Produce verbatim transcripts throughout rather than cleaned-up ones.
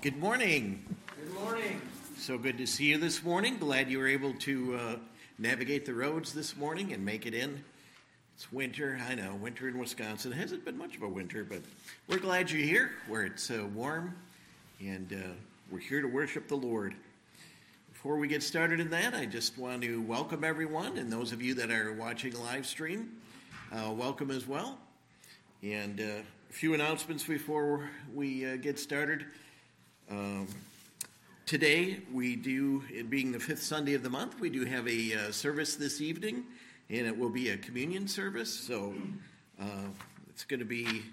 Good morning. Good morning. So good to see you this morning. Glad you were able to uh, navigate the roads this morning and make it in. It's winter, I know, winter in Wisconsin. It hasn't been much of a winter, but we're glad you're here where it's uh, warm, and uh, we're here to worship the Lord. Before we get started in that, I just want to welcome everyone, and those of you that are watching live stream, uh, welcome as well. And uh, a few announcements before we uh, get started. Um, today, we do, it being the fifth Sunday of the month, we do have a uh, service this evening, and it will be a communion service, so uh, it's going to be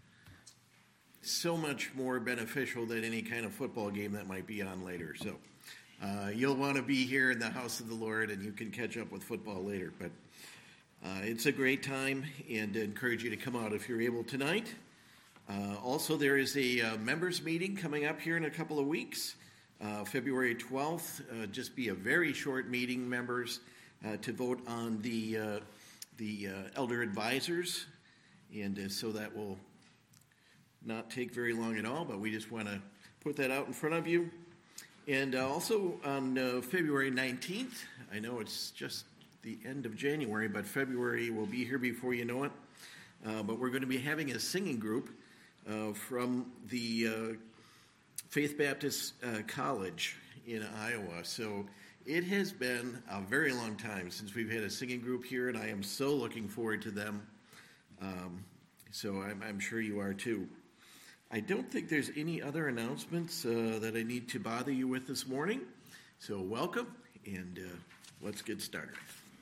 so much more beneficial than any kind of football game that might be on later. So uh, you'll want to be here in the house of the Lord, and you can catch up with football later. But uh, it's a great time, and I encourage you to come out if you're able tonight. Uh, also, there is a uh, members meeting coming up here in a couple of weeks, uh, February twelfth. Uh, just be a very short meeting, members, uh, to vote on the uh, the uh, elder advisors, and uh, so that will not take very long at all. But we just want to put that out in front of you. And uh, also on uh, February nineteenth, I know it's just the end of January, but February will be here before you know it. Uh, but we're going to be having a singing group Uh, from the uh, Faith Baptist uh, College in Iowa. So it has been a very long time since we've had a singing group here, and I am so looking forward to them. Um, so I'm, I'm sure you are too. I don't think there's any other announcements uh, that I need to bother you with this morning. So welcome, and uh, let's get started.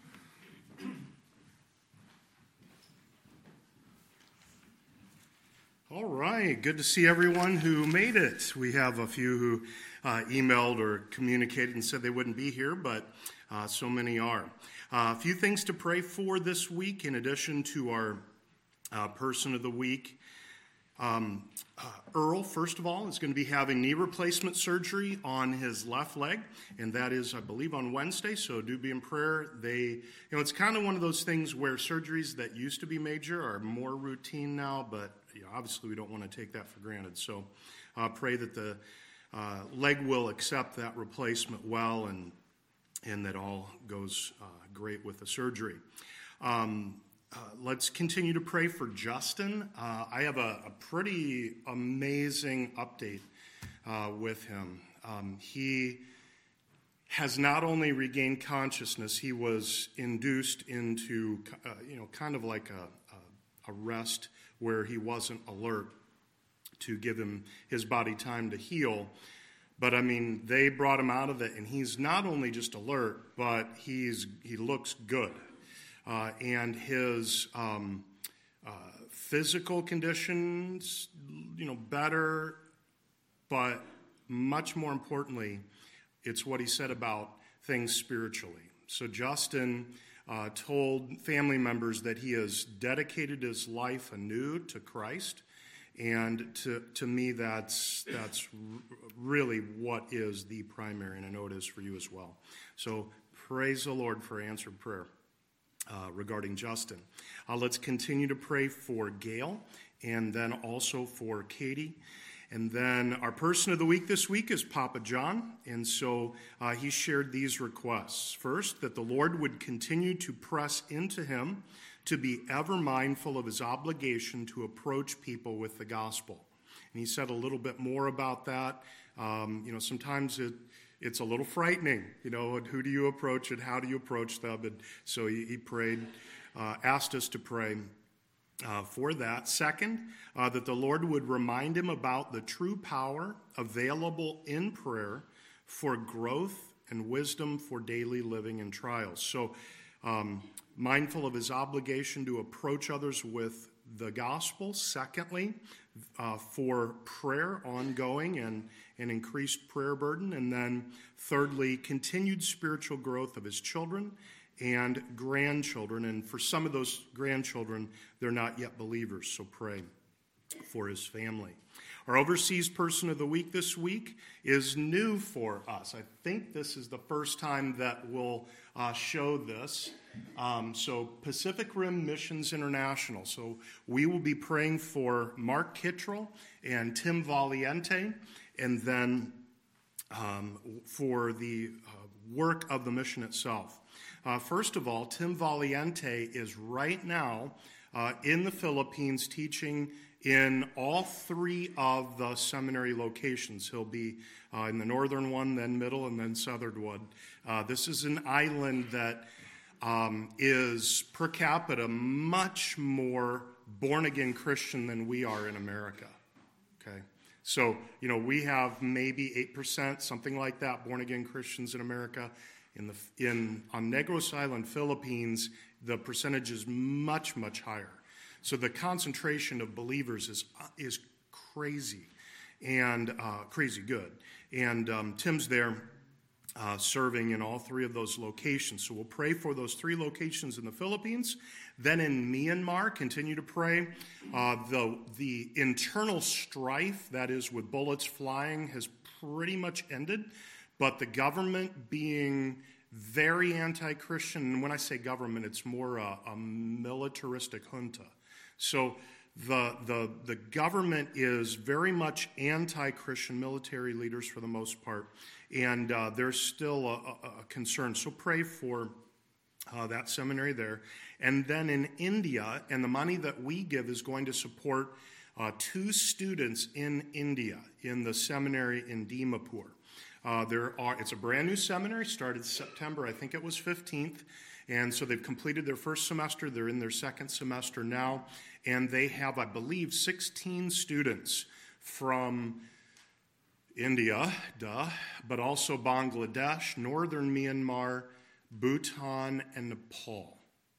All right, good to see everyone who made it. We have a few who uh, emailed or communicated and said they wouldn't be here, but uh, so many are. Uh, a few things to pray for this week in addition to our uh, person of the week. Um, uh, Earl, first of all, is going to be having knee replacement surgery on his left leg, and that is, I believe, on Wednesday, so do be in prayer. They, you know, it's kind of one of those things where surgeries that used to be major are more routine now, but you know, obviously we don't want to take that for granted. So uh, pray that the uh, leg will accept that replacement well, and and that all goes uh, great with the surgery. Um, Uh, let's continue to pray for Justin. Uh, I have a, a pretty amazing update uh, with him. Um, he has not only regained consciousness, he was induced into, uh, you know, kind of like a, a, a rest where he wasn't alert to give him his body time to heal. But, I mean, they brought him out of it, and he's not only just alert, but he's he looks good. Uh, and his um, uh, physical conditions, you know, better, but much more importantly, it's what he said about things spiritually. So Justin uh, told family members that he has dedicated his life anew to Christ, and to to me, that's that's really what is the primary, and I know it is for you as well. So praise the Lord for answered prayer. Uh, regarding Justin. Uh, let's continue to pray for Gail, and then also for Katie. And then our person of the week this week is Papa John, and so uh, he shared these requests. First, that the Lord would continue to press into him to be ever mindful of his obligation to approach people with the gospel. And he said a little bit more about that. Um, you know, sometimes it It's a little frightening, you know, and who do you approach and how do you approach them? And so he, he prayed, uh, asked us to pray uh, for that. Second, uh, that the Lord would remind him about the true power available in prayer for growth and wisdom for daily living and trials. So um, mindful of his obligation to approach others with the gospel. Secondly, uh, for prayer ongoing and an increased prayer burden. And then thirdly, continued spiritual growth of his children and grandchildren. And for some of those grandchildren, they're not yet believers, so pray for his family. Our overseas person of the week this week is new for us. I think this is the first time that we'll uh, show this. Um, so Pacific Rim Missions International. So we will be praying for Mark Kittrell and Tim Valiente, and then um, for the uh, work of the mission itself. Uh, first of all, Tim Valiente is right now uh, in the Philippines teaching in all three of the seminary locations. He'll be uh, in the northern one, then middle, and then southern one. Uh, this is an island that um, is per capita much more born-again Christian than we are in America. Okay, so, you know, we have maybe eight percent, something like that, born-again Christians in America. In the in on Negros Island, Philippines, the percentage is much, much higher. So the concentration of believers is is crazy, and uh, crazy good. And um, Tim's there uh, serving in all three of those locations. So we'll pray for those three locations in the Philippines. Then in Myanmar, continue to pray. Uh, the the internal strife, that is with bullets flying, has pretty much ended. But the government being very anti-Christian, and when I say government, it's more a, a militaristic junta. So the, the, the government is very much anti-Christian, military leaders for the most part, and uh, there's still a, a, a concern. So pray for uh, that seminary there. And then in India, and the money that we give is going to support uh, two students in India in the seminary in Dimapur. Uh, there are. It's a brand new seminary, started September, I think it was fifteenth, and so they've completed their first semester. They're in their second semester now, and they have, I believe, sixteen students from India, duh, but also Bangladesh, northern Myanmar, Bhutan, and Nepal.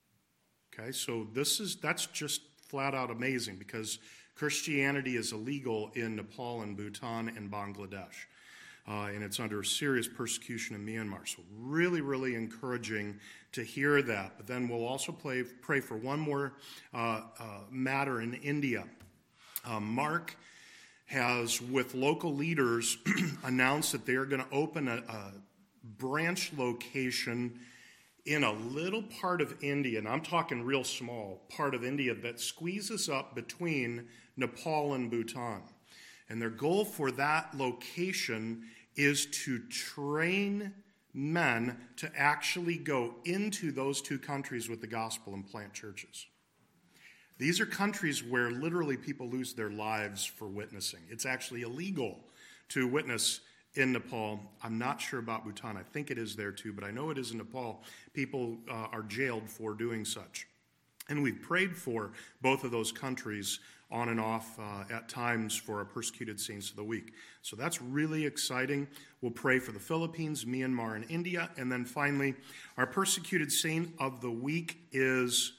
Okay, so this is that's just flat out amazing because Christianity is illegal in Nepal and Bhutan and Bangladesh. Uh, and it's under serious persecution in Myanmar. So really, really encouraging to hear that. But then we'll also play, pray for one more uh, uh, matter in India. Uh, Mark has, with local leaders, announced that they are going to open a, a branch location in a little part of India, and I'm talking real small, part of India that squeezes up between Nepal and Bhutan. And their goal for that location is to train men to actually go into those two countries with the gospel and plant churches. These are countries where literally people lose their lives for witnessing. It's actually illegal to witness in Nepal. I'm not sure about Bhutan. I think it is there too, but I know it is in Nepal. People uh, are jailed for doing such. And we've prayed for both of those countries on and off uh, at times for our persecuted saints of the week. So that's really exciting. We'll pray for the Philippines, Myanmar, and India. And then finally, our persecuted saint of the week is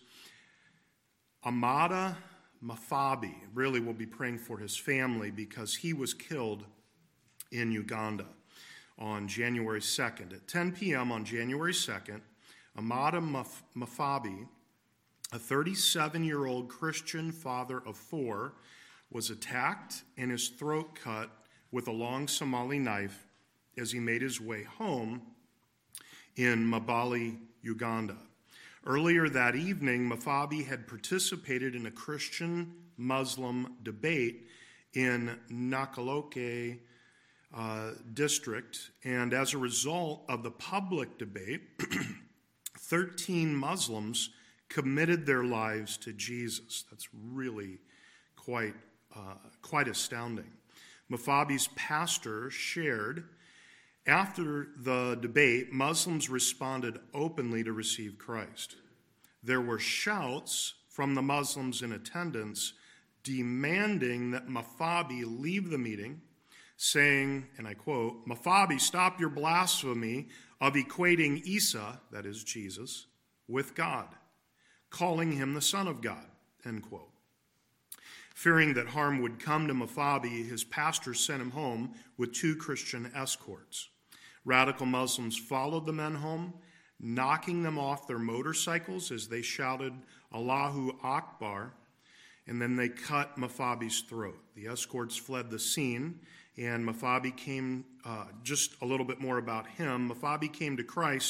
Amada Mafabi. Really, we'll be praying for his family because he was killed in Uganda on January second. At ten p.m. on January second, Amada Maf- Mafabi, a thirty-seven-year-old Christian father of four, was attacked and his throat cut with a long Somali knife as he made his way home in Mbale, Uganda. Earlier that evening, Mafabi had participated in a Christian-Muslim debate in Nakaloke uh, district, and as a result of the public debate, thirteen Muslims committed their lives to Jesus. That's really quite uh, quite astounding. Mafabi's pastor shared, after the debate, Muslims responded openly to receive Christ. There were shouts from the Muslims in attendance demanding that Mafabi leave the meeting, saying, and I quote, "Mafabi, stop your blasphemy of equating Isa," that is Jesus, "with God, calling him the Son of God," end quote. Fearing that harm would come to Mafabi, his pastor sent him home with two Christian escorts. Radical Muslims followed the men home, knocking them off their motorcycles as they shouted, "Allahu Akbar," and then they cut Mafabi's throat. The escorts fled the scene, and Mafabi came, uh, just a little bit more about him. Mafabi came to Christ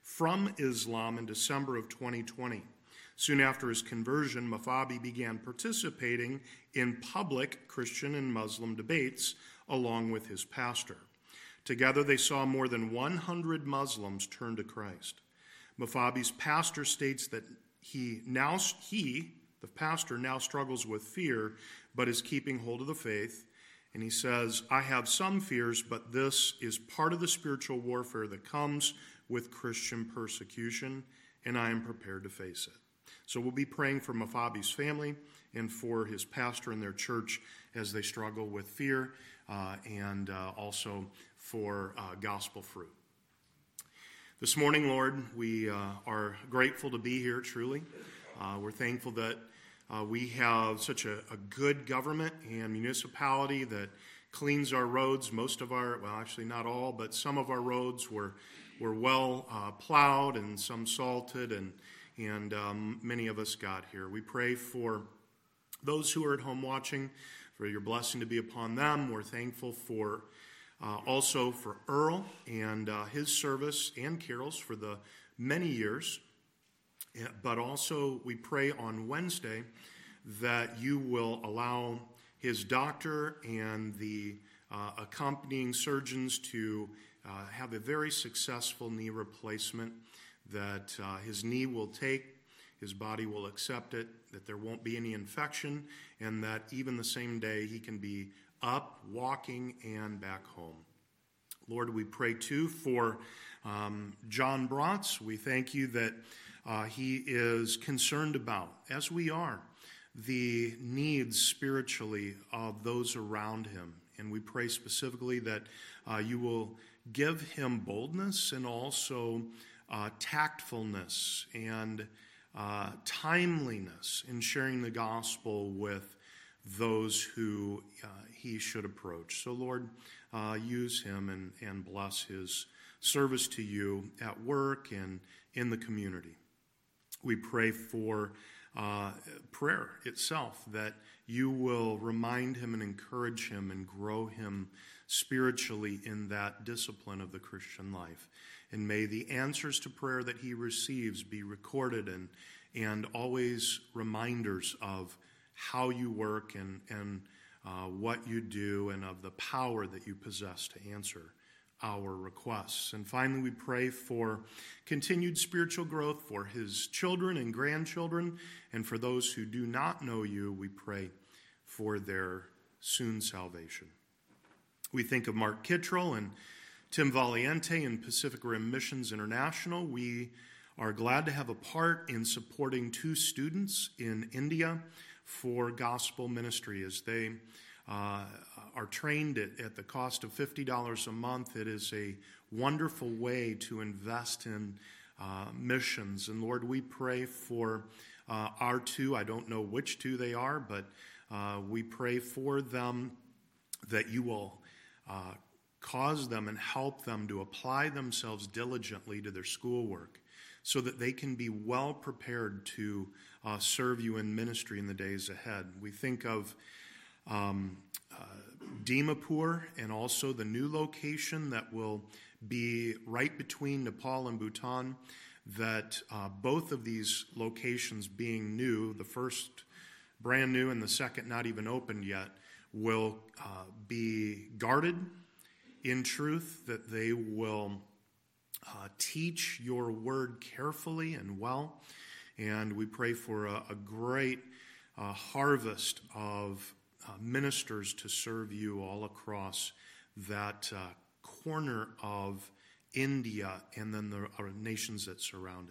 from Islam in December of twenty twenty. Soon after his conversion, Mafabi began participating in public Christian and Muslim debates along with his pastor. Together, they saw more than one hundred Muslims turn to Christ. Mafabi's pastor states that he now, he, the pastor, now struggles with fear, but is keeping hold of the faith. And he says, I have some fears, but this is part of the spiritual warfare that comes with Christian persecution, and I am prepared to face it. So we'll be praying for Mafabi's family and for his pastor and their church as they struggle with fear uh, and uh, also for uh, gospel fruit. This morning, Lord, we uh, are grateful to be here, truly. Uh, we're thankful that uh, we have such a, a good government and municipality that cleans our roads. Most of our, well, actually not all, but some of our roads were, were well uh, plowed and some salted, and And um, many of us got here. We pray for those who are at home watching, for your blessing to be upon them. We're thankful for uh, also for Earl and uh, his service, and Carol's for the many years. But also we pray on Wednesday that you will allow his doctor and the uh, accompanying surgeons to uh, have a very successful knee replacement, that uh, his knee will take, his body will accept it, that there won't be any infection, and that even the same day he can be up, walking, and back home. Lord, we pray too for um, John Bratz. We thank you that uh, he is concerned about, as we are, the needs spiritually of those around him. And we pray specifically that uh, you will give him boldness and also Uh, tactfulness and uh, timeliness in sharing the gospel with those who uh, he should approach. So, Lord, uh, use him and, and bless his service to you at work and in the community. We pray for uh, prayer itself, that you will remind him and encourage him and grow him spiritually in that discipline of the Christian life. And may the answers to prayer that he receives be recorded and, and always reminders of how you work and, and uh, what you do, and of the power that you possess to answer our requests. And finally, we pray for continued spiritual growth for his children and grandchildren. And for those who do not know you, we pray for their soon salvation. We think of Mark Kittrell and Tim Valiente and Pacific Rim Missions International. We are glad to have a part in supporting two students in India for gospel ministry as they uh, are trained at, at the cost of fifty dollars a month. It is a wonderful way to invest in uh, missions. And Lord, we pray for uh, our two, I don't know which two they are, but uh, we pray for them that you will uh, cause them and help them to apply themselves diligently to their schoolwork so that they can be well prepared to uh, serve you in ministry in the days ahead. We think of um, uh, Dimapur and also the new location that will be right between Nepal and Bhutan, that uh, both of these locations being new, the first brand new and the second not even opened yet, will uh, be guarded in truth, that they will uh, teach your word carefully and well. And we pray for a, a great uh, harvest of uh, ministers to serve you all across that uh, corner of India and then the uh, nations that surround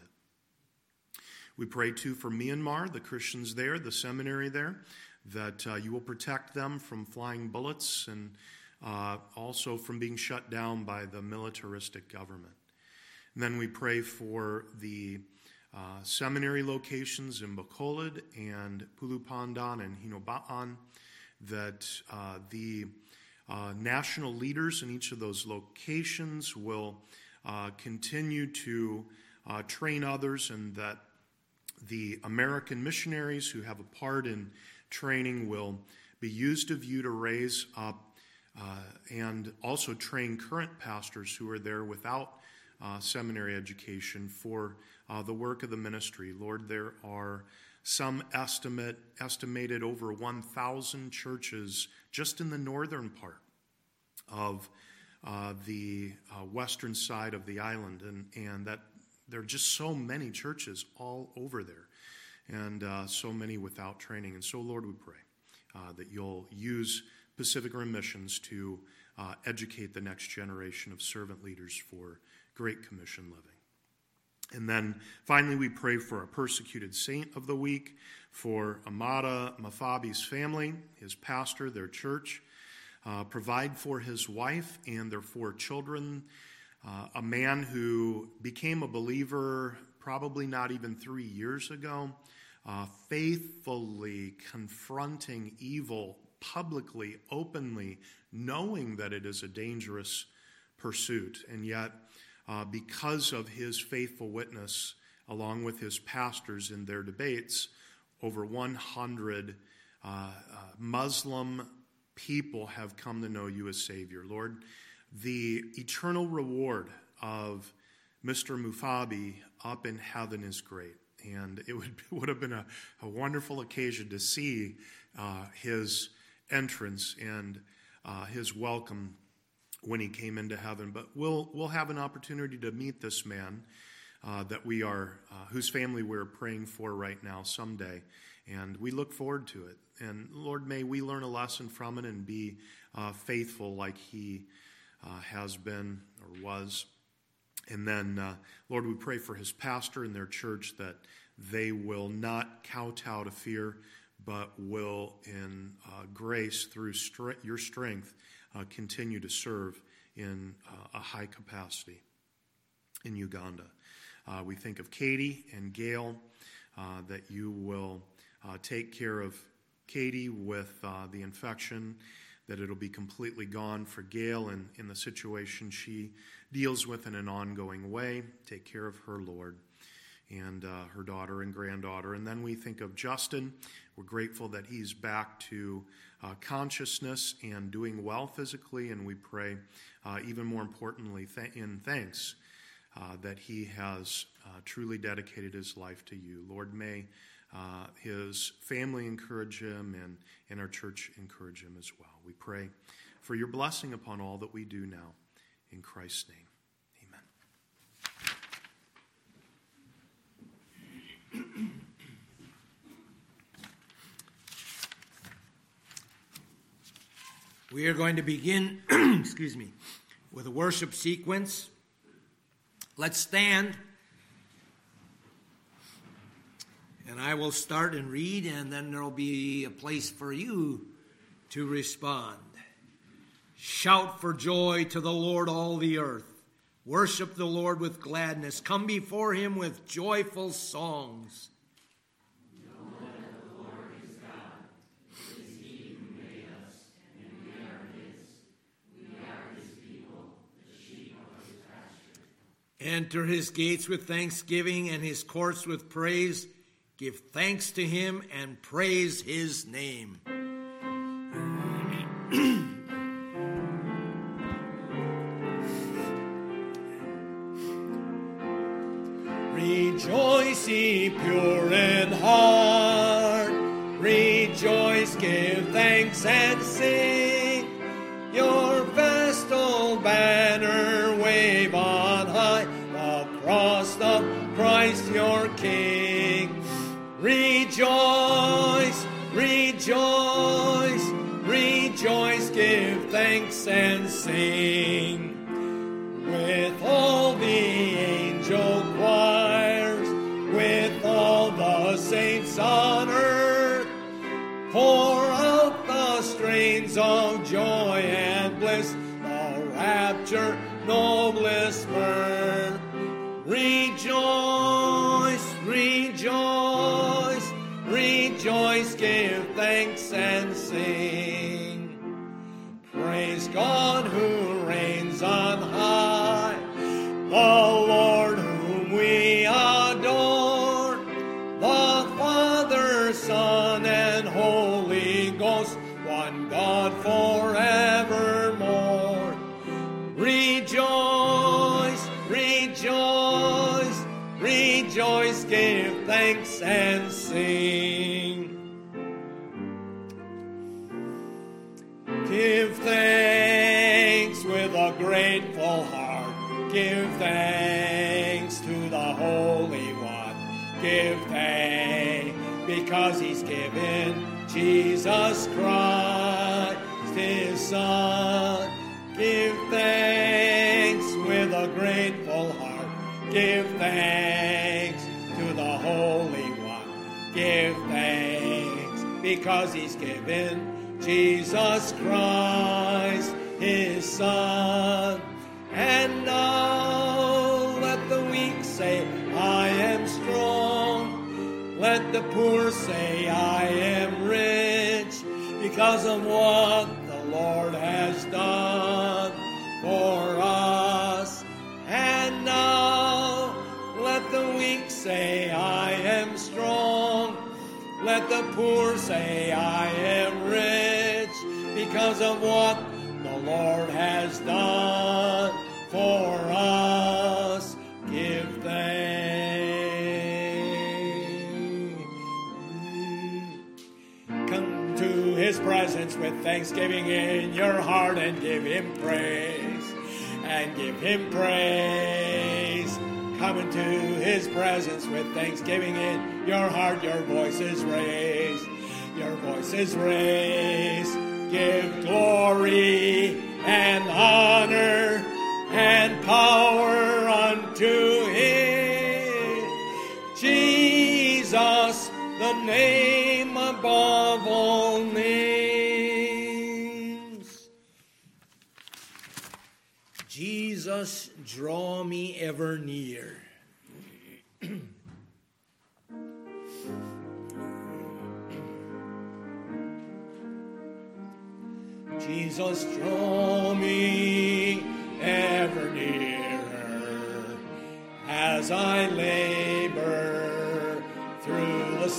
it. We pray too for Myanmar, the Christians there, the seminary there, that uh, you will protect them from flying bullets and Uh, also from being shut down by the militaristic government. And then we pray for the uh, seminary locations in Bacolod and Pulupandan and Hinobaan, that uh, the uh, national leaders in each of those locations will uh, continue to uh, train others, and that the American missionaries who have a part in training will be used of you to raise up Uh, and also train current pastors who are there without uh, seminary education, for uh, the work of the ministry. Lord, there are some estimate estimated over one thousand churches just in the northern part of uh, the uh, western side of the island, and, and that there are just so many churches all over there, and uh, so many without training. And so, Lord, we pray uh, that you'll use Pacific Rim Missions to uh, educate the next generation of servant leaders for Great Commission living. And then finally, we pray for a persecuted saint of the week, for Amada Mafabi's family, his pastor, their church. Uh, provide for his wife and their four children, uh, a man who became a believer probably not even three years ago, uh, faithfully confronting evil publicly, openly, knowing that it is a dangerous pursuit, and yet Uh, because of his faithful witness, along with his pastors in their debates, over one hundred uh, uh, Muslim people have come to know you as Savior. Lord, the eternal reward of Mister Mufabi up in heaven is great. And it would, it would have been a, a wonderful occasion to see uh, his entrance and uh, his welcome when he came into heaven. But we'll we'll have an opportunity to meet this man uh, that we are, uh, whose family we're praying for right now someday, and we look forward to it. And Lord, may we learn a lesson from it and be uh, faithful like he uh, has been or was. And then, uh, Lord, we pray for his pastor and their church that they will not kowtow to fear, but will in uh, grace through stre- your strength Uh, continue to serve in uh, a high capacity in Uganda. Uh, we think of Katie and Gail, uh, that you will uh, take care of Katie with uh, the infection, that it'll be completely gone for Gail and in the situation she deals with in an ongoing way. Take care of her, Lord, and uh, her daughter and granddaughter. And then we think of Justin. We're grateful that he's back to uh, consciousness and doing well physically, and we pray, uh, even more importantly, th- in thanks, uh, that he has uh, truly dedicated his life to you. Lord, may uh, his family encourage him, and, and our church encourage him as well. We pray for your blessing upon all that we do now. In Christ's name. We are going to begin, excuse me, with a worship sequence. Let's stand. And I will start and read, and then there will be a place for you to respond. Shout for joy to the Lord, all the earth. Worship the Lord with gladness. Come before him with joyful songs. Enter his gates with thanksgiving and his courts with praise. Give thanks to him and praise his name. Rejoice, ye pure in heart. Rejoice, give thanks and sing. Your festal banner wave on high, the cross of Christ your King. Rejoice, rejoice, rejoice, give thanks and sing. With all the angel choirs, with all the saints on earth, pour out the strains of joy and bliss, the rapture, noblest mirth. Rejoice, rejoice, rejoice, give thanks and sing. Praise God who reigns on high, the Lord whom we adore, the Father, Son, and Holy Ghost, one God forevermore. Rejoice, rejoice, thanks and sing. Give thanks with a grateful heart. Give thanks to the Holy One. Give thanks because he's given Jesus Christ, his Son. Give thanks with a grateful heart. Give thanks to the Holy One. Give thanks because he's given Jesus Christ, his Son. And now let the weak say, I am strong. Let the poor say, I am rich, because of what the Lord has done for us. And now let the weak say, I am strong. Let the poor say, I am rich, because of what the Lord has done for us. Give thanks. Come to his presence with thanksgiving in your heart and give him praise. And give him praise. Come into his presence with thanksgiving in your heart. Your voice is raised. Your voice is raised. Give glory and honor and power unto him. Jesus, the name above all names. Jesus, draw me ever near. Jesus, draw me ever nearer as I labor through the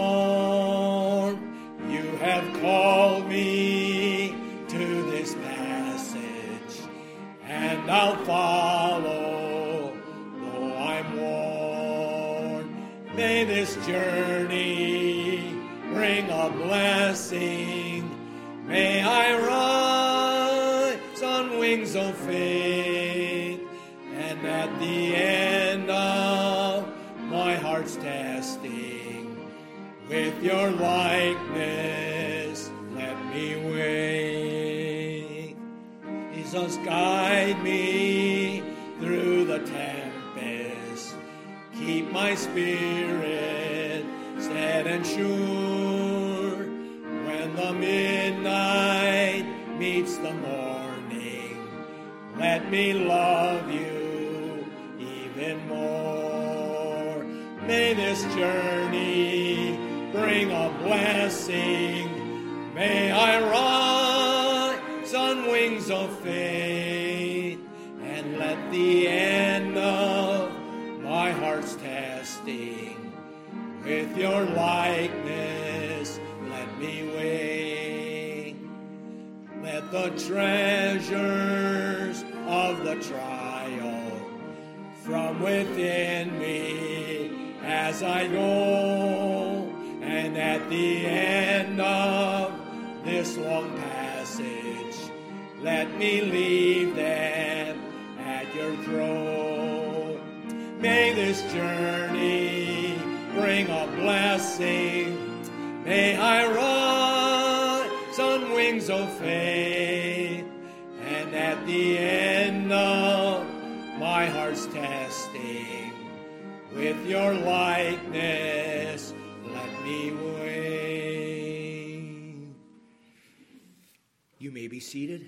storm. You have called me to this passage, and I'll follow, though I'm worn. May this journey bring a blessing. May I rise on wings of faith, and at the end of my heart's testing, with your likeness let me wait. Jesus, guide me through the tempest. Keep my spirit steady and sure. When the midnight meets the morning, let me love you even more. May this journey bring a blessing. May I rise on wings of faith, and let the end of my heart's testing, with your likeness let me wait. Let the treasures of the trial from within me as I go, and at the end of this long passage, let me leave them at your throne. May this journey bring a blessing. May I rise on wings of faith, and at the end of my heart's testing, with your likeness let me wait. You may be seated.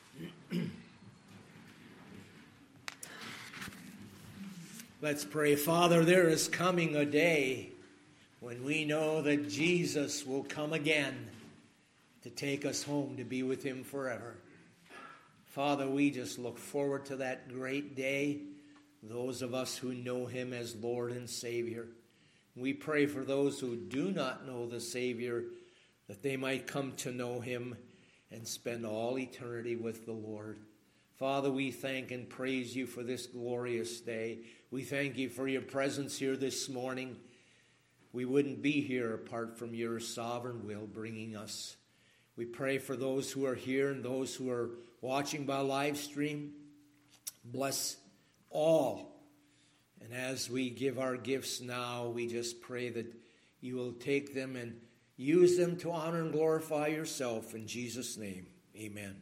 Let's pray. Father, there is coming a day when we know that Jesus will come again to take us home to be with him forever. Father, we just look forward to that great day, those of us who know him as Lord and Savior. We pray for those who do not know the Savior, that they might come to know him and spend all eternity with the Lord. Father, we thank and praise you for this glorious day. We thank you for your presence here this morning. we wouldn't be here apart from your sovereign will bringing us. We pray for those who are here and those who are watching by live stream. Bless all. And as we give our gifts now, we just pray that you will take them and use them to honor and glorify yourself. In Jesus' name, amen.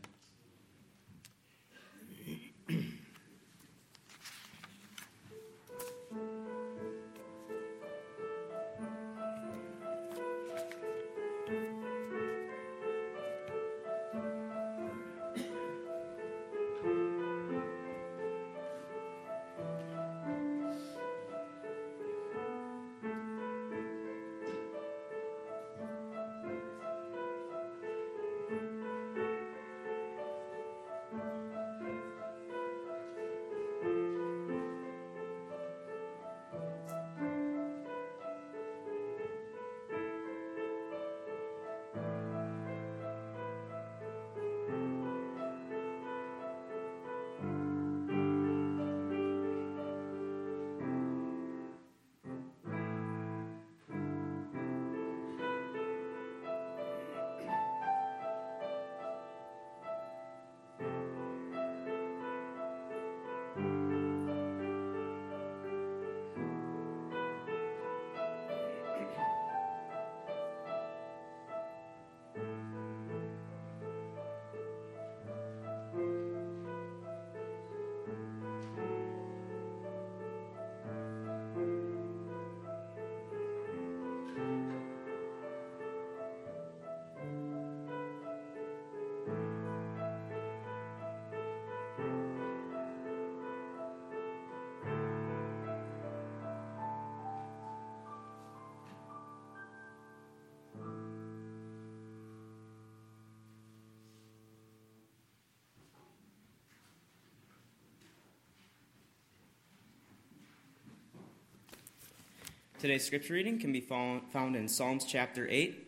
Today's scripture reading can be found in Psalms chapter eight.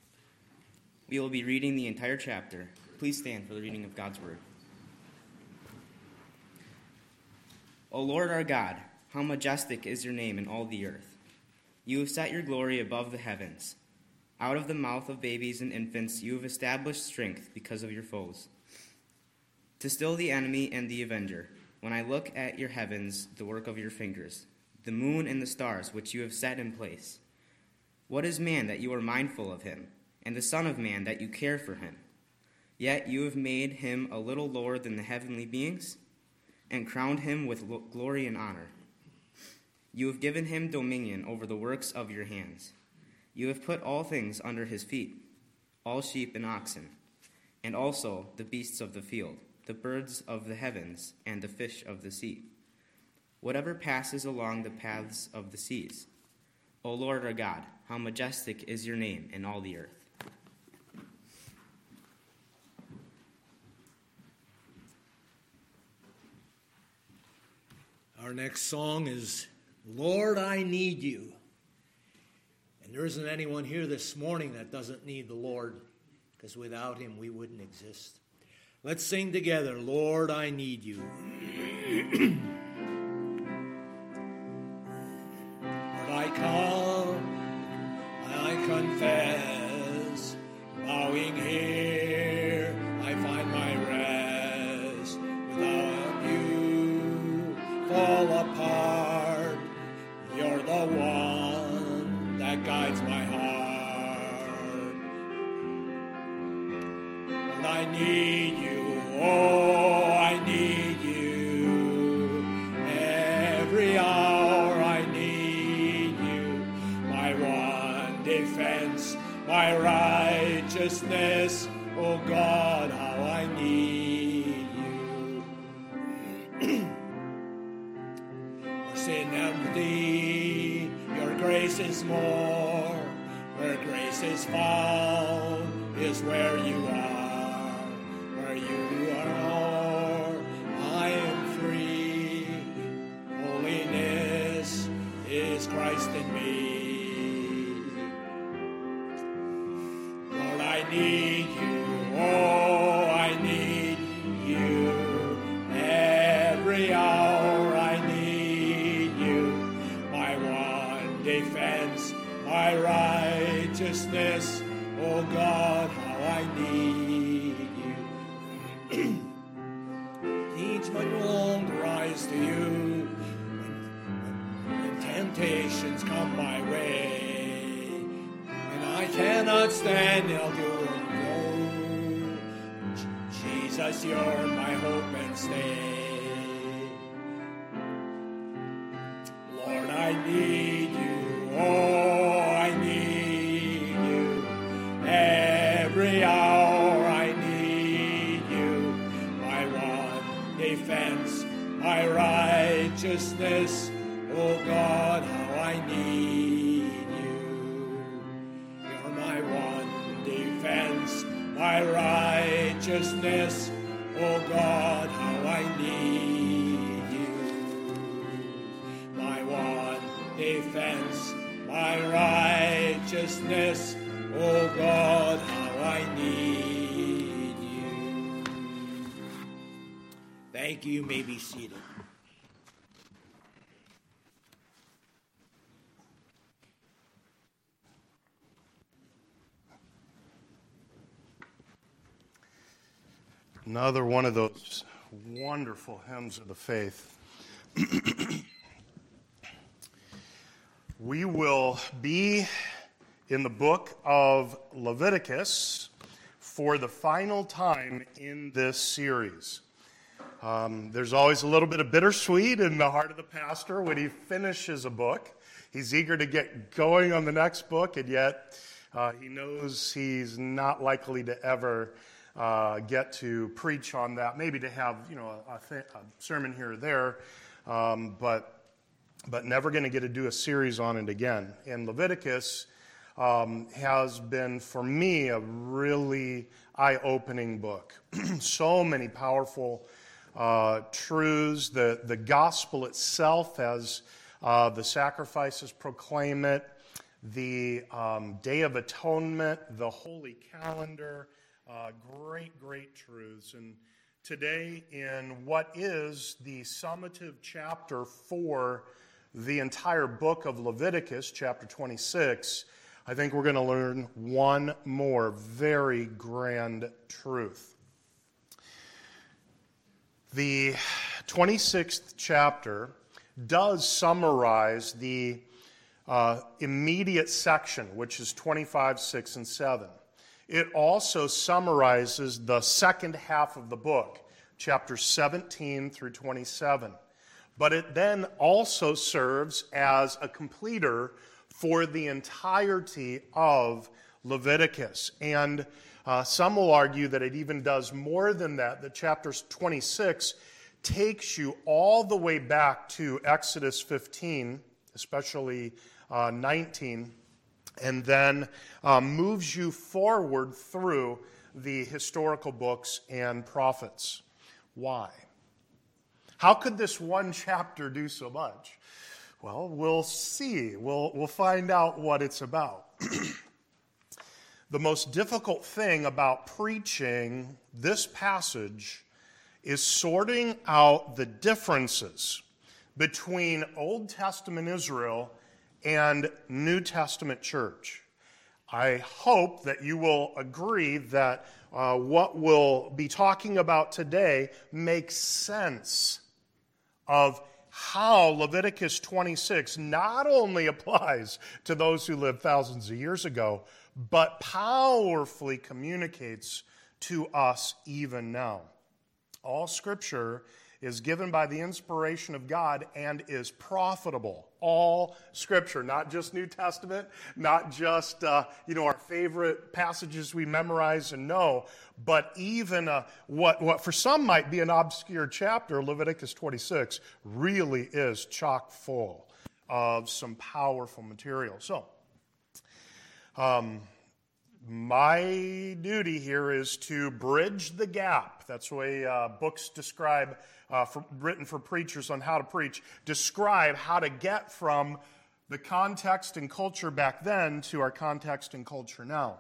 We will be reading the entire chapter. Please stand for the reading of God's word. O Lord our God, how majestic is your name in all the earth. You have set your glory above the heavens. Out of the mouth of babies and infants you have established strength because of your foes, to still the enemy and the avenger. When I look at your heavens, the work of your fingers, the moon and the stars which you have set in place. What is man that you are mindful of him, and the son of man that you care for him? Yet you have made him a little lower than the heavenly beings, and crowned him with glory and honor. You have given him dominion over the works of your hands. You have put all things under his feet, all sheep and oxen, and also the beasts of the field, the birds of the heavens, and the fish of the sea, whatever passes along the paths of the seas. O Lord our God, how majestic is your name in all the earth. Our next song is Lord, I Need You. And there isn't anyone here this morning that doesn't need the Lord, because without him we wouldn't exist. Let's sing together, Lord, I Need You. Lord, I come, I confess, bowing here, I find my rest. Without you, fall apart. You're the one that guides my heart. And I need you, oh, I need you. Every hour I need you. My one defense, my righteousness, oh God, how I need you. Sin empty, your grace is more. Where grace is found is where you are. Where you are, I am free. Holiness is Christ in me. Lord, I need you. Oh, I need you. Every hour I need you. My one defense, my righteousness. Oh God, how I need you. Teach my own to rise to you when, when temptations come my way. And I cannot stand, I'll do it. Jesus, you're my hope and stay. Lord, I need you. Oh, I need you. Every hour I need you. My one defense, my righteousness. Oh God, how I need you. You're my one defense, my righteousness. Oh God, how I need you. My one defense, my righteousness. Oh God, how I need you. Thank you. You may be seated. Another one of those wonderful hymns of the faith. We will be in the book of Leviticus for the final time in this series. Um, there's always a little bit of bittersweet in the heart of the pastor when he finishes a book. He's eager to get going on the next book, and yet uh, he knows he's not likely to ever Uh, get to preach on that, maybe to have, you know, a, a, th- a sermon here or there, um, but but never going to get to do a series on it again. And Leviticus um, has been, for me, a really eye-opening book. So many powerful uh, truths. The, the gospel itself, as uh, the sacrifices proclaim it, the um, Day of Atonement, the Holy Calendar, Uh, great, great truths. And today, in what is the summative chapter for the entire book of Leviticus, chapter twenty-six, I think we're going to learn one more very grand truth. The twenty-sixth chapter does summarize the uh, immediate section, which is twenty-five, six, and seven. It also summarizes the second half of the book, chapters seventeen through twenty-seven. But it then also serves as a completer for the entirety of Leviticus. And uh, some will argue that it even does more than that, that chapter twenty-six takes you all the way back to Exodus fifteen, especially uh, nineteen, and then uh, moves you forward through the historical books and prophets. Why? How could this one chapter do so much? Well, we'll see. We'll, we'll find out what it's about. The most difficult thing about preaching this passage is sorting out the differences between Old Testament Israel and New Testament church. I hope that you will agree that uh, what we'll be talking about today makes sense of how Leviticus twenty-six not only applies to those who lived thousands of years ago, but powerfully communicates to us even now. All Scripture is given by the inspiration of God and is profitable. All Scripture, not just New Testament, not just uh, you know our favorite passages we memorize and know, but even uh, what, what for some might be an obscure chapter, Leviticus twenty-six, really is chock full of some powerful material. So, um, my duty here is to bridge the gap. That's the way uh, books describe, uh, for, written for preachers on how to preach, describe how to get from the context and culture back then to our context and culture now.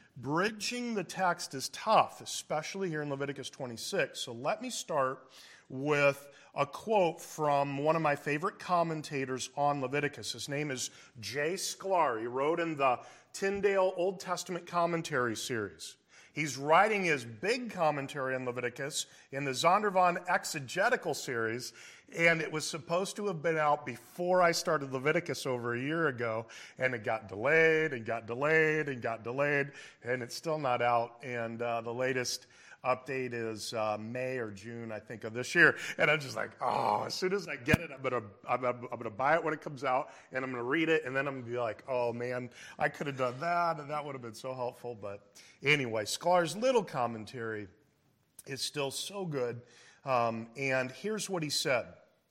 Bridging the text is tough, especially here in Leviticus twenty-six. So let me start with a quote from one of my favorite commentators on Leviticus. His name is J. Sklar. He wrote in the Tyndale Old Testament Commentary series. He's writing his big commentary on Leviticus in the Zondervan Exegetical series, and it was supposed to have been out before I started Leviticus over a year ago, and it got delayed and got delayed and got delayed, and it's still not out. And uh, the latest update is uh, May or June, I think, of this year. And I'm just like, oh, as soon as I get it, I'm gonna I'm, I'm gonna buy it when it comes out, and I'm gonna read it, and then I'm gonna be like, oh man, I could have done that, and that would have been so helpful. But anyway, Sklar's little commentary is still so good. Um, and here's what he said.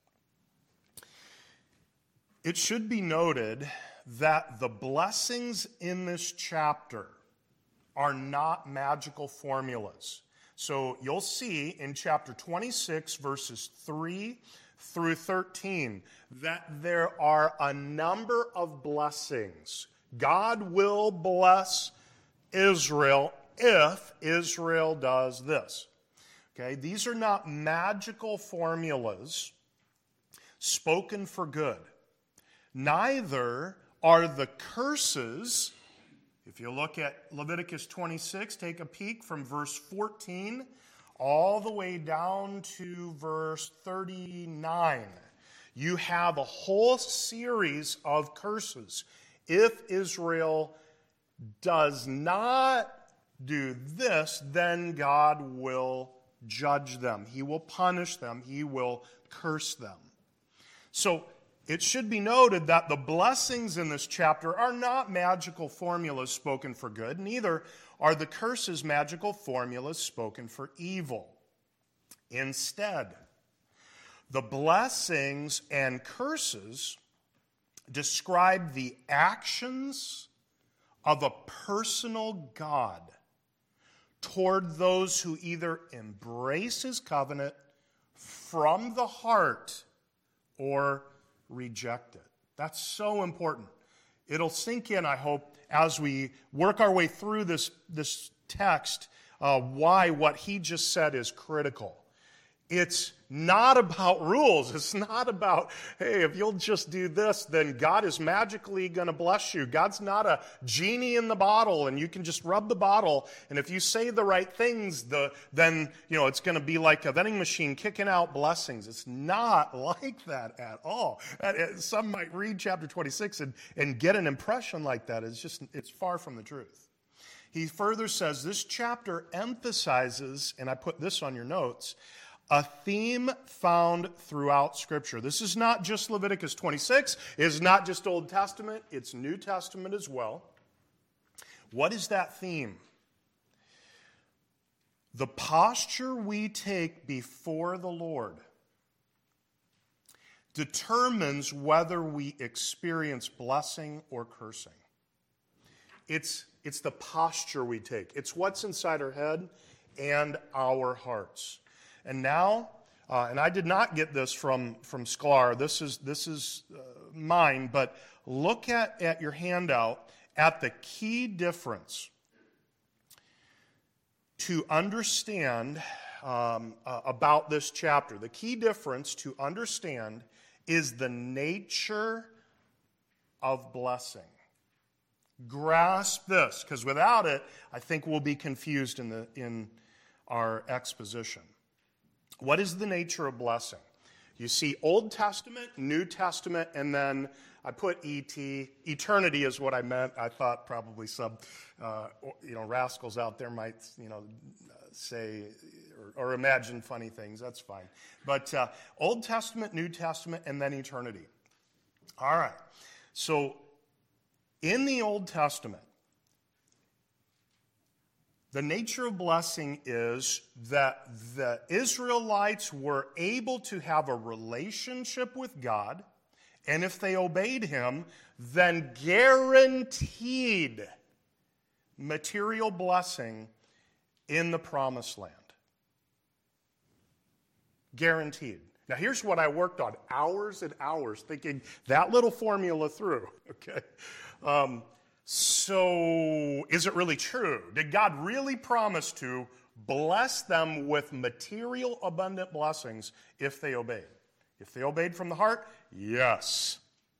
It should be noted that the blessings in this chapter are not magical formulas. So you'll see in chapter twenty-six, verses three through thirteen, that there are a number of blessings. God will bless Israel if Israel does this. Okay, these are not magical formulas spoken for good. Neither are the curses. If you look at Leviticus twenty-six, take a peek from verse fourteen all the way down to verse thirty-nine. You have a whole series of curses. If Israel does not do this, then God will judge them. He will punish them. He will curse them. So it should be noted that the blessings in this chapter are not magical formulas spoken for good. Neither are the curses magical formulas spoken for evil. Instead, the blessings and curses describe the actions of a personal God toward those who either embrace his covenant from the heart or reject it. That's so important. It'll sink in, I hope, as we work our way through this, this text, uh, why what he just said is critical. It's not about rules. It's not about, hey, if you'll just do this, then God is magically going to bless you. God's not a genie in the bottle, and you can just rub the bottle, and if you say the right things, the, then you know it's going to be like a vending machine kicking out blessings. It's not like that at all. Some might read chapter twenty-six and, and get an impression like that. It's just, it's far from the truth. He further says this chapter emphasizes, and I put this on your notes, a theme found throughout Scripture. This is not just Leviticus twenty-six. It's not just Old Testament. It's New Testament as well. What is that theme? The posture we take before the Lord determines whether we experience blessing or cursing. It's, it's the posture we take. It's what's inside our head and our hearts. And now, uh, and I did not get this from, from Sklar, this is, this is uh, mine, but look at, at your handout at the key difference to understand um, uh, about this chapter. The key difference to understand is the nature of blessing. Grasp this, because without it, I think we'll be confused in, the, in our exposition. What is the nature of blessing? You see Old Testament, New Testament, and then I put E T. Eternity is what I meant. I thought probably some, uh, you know, rascals out there might, you know, say or, or imagine funny things. That's fine. But uh, Old Testament, New Testament, and then eternity. All right. So in the Old Testament, the nature of blessing is that the Israelites were able to have a relationship with God, and if they obeyed him, then guaranteed material blessing in the promised land. Guaranteed. Now here's what I worked on, hours and hours, thinking that little formula through, okay? Um, So, is it really true? Did God really promise to bless them with material abundant blessings if they obeyed. If they obeyed from the heart, yes.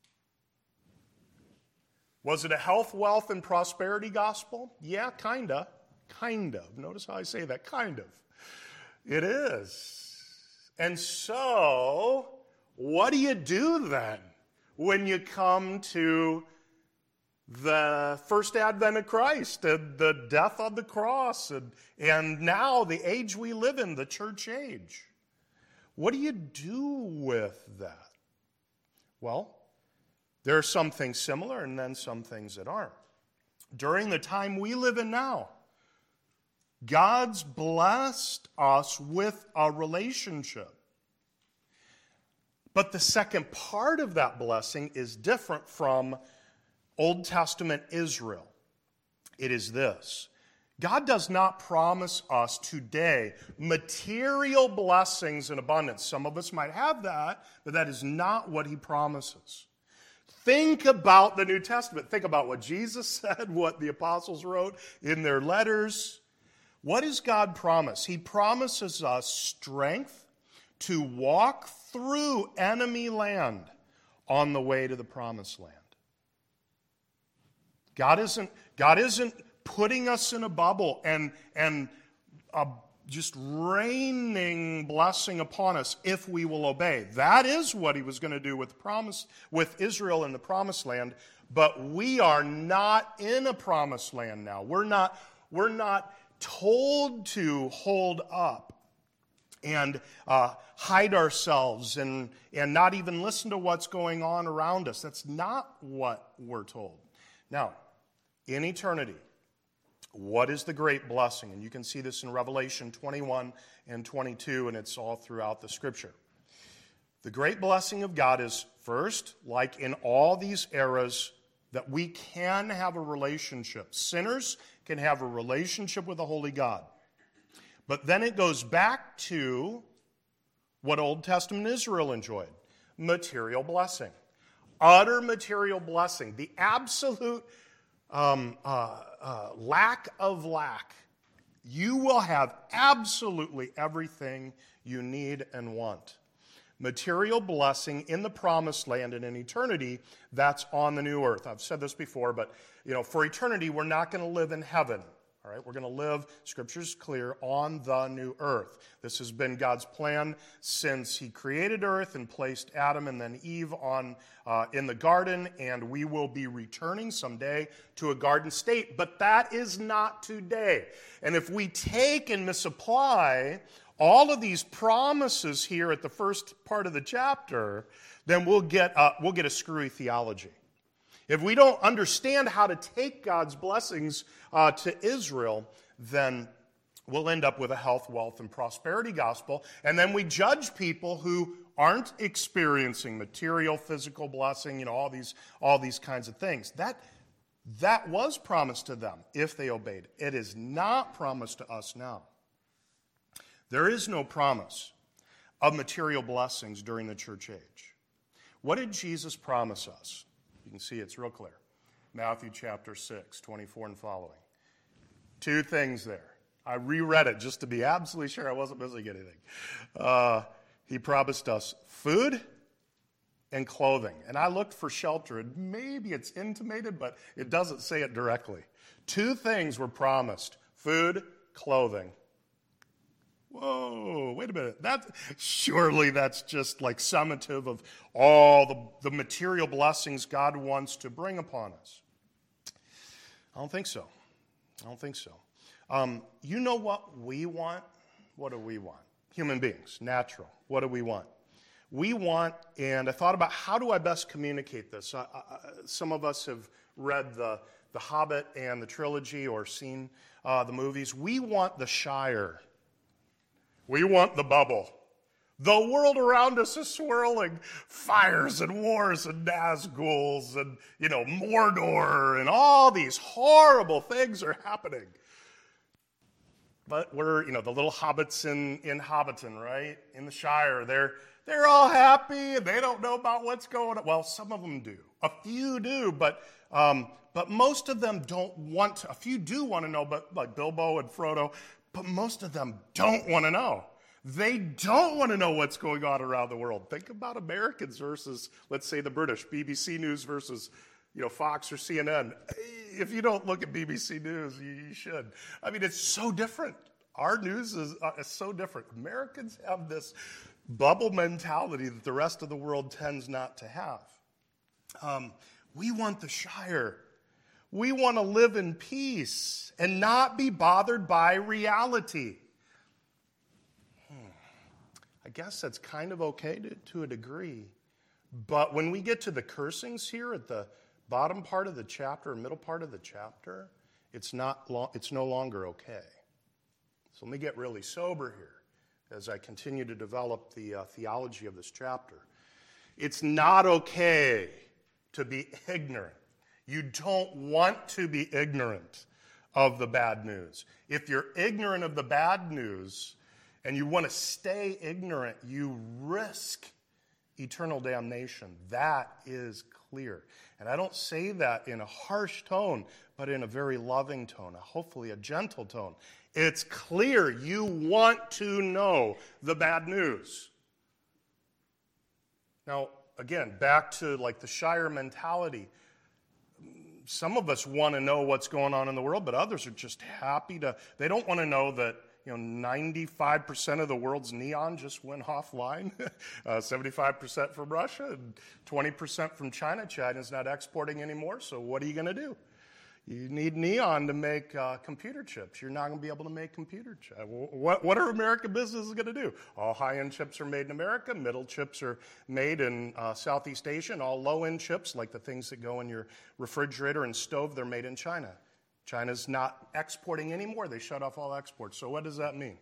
Was it a health, wealth, and prosperity gospel? Yeah, kind of. Kind of. Notice how I say that, kind of. It is. And so, what do you do then when you come to the first advent of Christ, and the death on the cross, and, and now the age we live in, the church age? What do you do with that? Well, there are some things similar and then some things that aren't. During the time we live in now, God's blessed us with a relationship. But the second part of that blessing is different from Old Testament Israel. It is this: God does not promise us today material blessings in abundance. Some of us might have that, but that is not what he promises. Think about the New Testament. Think about what Jesus said, what the apostles wrote in their letters. What does God promise? He promises us strength to walk through enemy land on the way to the promised land. God isn't, God isn't putting us in a bubble and, and uh, just raining blessing upon us if we will obey. That is what he was going to do with the promise, with Israel in the promised land, but we are not in a promised land now. We're not, we're not told to hold up and uh, hide ourselves and, and not even listen to what's going on around us. That's not what we're told. Now, in eternity, what is the great blessing? And you can see this in Revelation twenty-one and twenty-two, and it's all throughout the Scripture. The great blessing of God is, first, like in all these eras, that we can have a relationship. Sinners can have a relationship with the Holy God. But then it goes back to what Old Testament Israel enjoyed: material blessing. Utter material blessing. The absolute um, uh, uh, lack of lack. You will have absolutely everything you need and want. Material blessing in the promised land and in eternity, that's on the new earth. I've said this before, but you know, for eternity, we're not going to live in heaven. All right, we're going to live, Scripture's clear, on the new earth. This has been God's plan since he created earth and placed Adam and then Eve on uh, in the garden, and we will be returning someday to a garden state. But that is not today. And if we take and misapply all of these promises here at the first part of the chapter, then we'll get a, we'll get a screwy theology. If we don't understand how to take God's blessings uh, to Israel, then we'll end up with a health, wealth, and prosperity gospel. And then we judge people who aren't experiencing material, physical blessing, you know, all these, all these kinds of things. That, that was promised to them if they obeyed. It is not promised to us now. There is no promise of material blessings during the church age. What did Jesus promise us? You can see it's real clear. Matthew chapter six, twenty-four and following. Two things there. I reread it just to be absolutely sure I wasn't missing anything. Uh, he promised us food and clothing. And I looked for shelter, and maybe it's intimated, but it doesn't say it directly. Two things were promised: food, clothing. Whoa, wait a minute. That, surely that's just like summative of all the, the material blessings God wants to bring upon us. I don't think so. I don't think so. Um, you know what we want? What do we want? Human beings, natural. What do we want? We want, and I thought about how do I best communicate this? I, I, some of us have read the, the Hobbit and the trilogy or seen uh, the movies. We want the Shire. We want the bubble. The world around us is swirling. Fires and wars and Nazguls and, you know, Mordor and all these horrible things are happening. But we're, you know, the little hobbits in, in Hobbiton, right? In the Shire. They're, they're all happy and they don't know about what's going on. Well, some of them do. A few do, but um, but most of them don't want to. A few do want to know, but like Bilbo and Frodo, but most of them don't want to know. They don't want to know what's going on around the world. Think about Americans versus, let's say, the British, B B C News versus, you know, Fox or C N N. If you don't look at B B C News, you, you should. I mean, it's so different. Our news is, uh, is so different. Americans have this bubble mentality that the rest of the world tends not to have. Um, we want the Shire. We want to live in peace and not be bothered by reality. I guess that's kind of okay to, to a degree. But when we get to the cursings here at the bottom part of the chapter or middle part of the chapter, it's not lo- it's no longer okay. So let me get really sober here as I continue to develop the uh, theology of this chapter. It's not okay to be ignorant. You don't want to be ignorant of the bad news. If you're ignorant of the bad news, and you want to stay ignorant, you risk eternal damnation. That is clear. And I don't say that in a harsh tone, but in a very loving tone, hopefully a gentle tone. It's clear you want to know the bad news. Now, again, back to like the Shire mentality. Some of us want to know what's going on in the world, but others are just happy to, they don't want to know that You know, ninety-five percent of the world's neon just went offline, uh, seventy-five percent from Russia, and twenty percent from China. China's not exporting anymore, so what are you going to do? You need neon to make uh, computer chips. You're not going to be able to make computer chips. What, what are American businesses going to do? All high-end chips are made in America. Middle chips are made in uh, Southeast Asia. And all low-end chips, like the things that go in your refrigerator and stove, they're made in China. China's not exporting anymore. They shut off all exports. So what does that mean?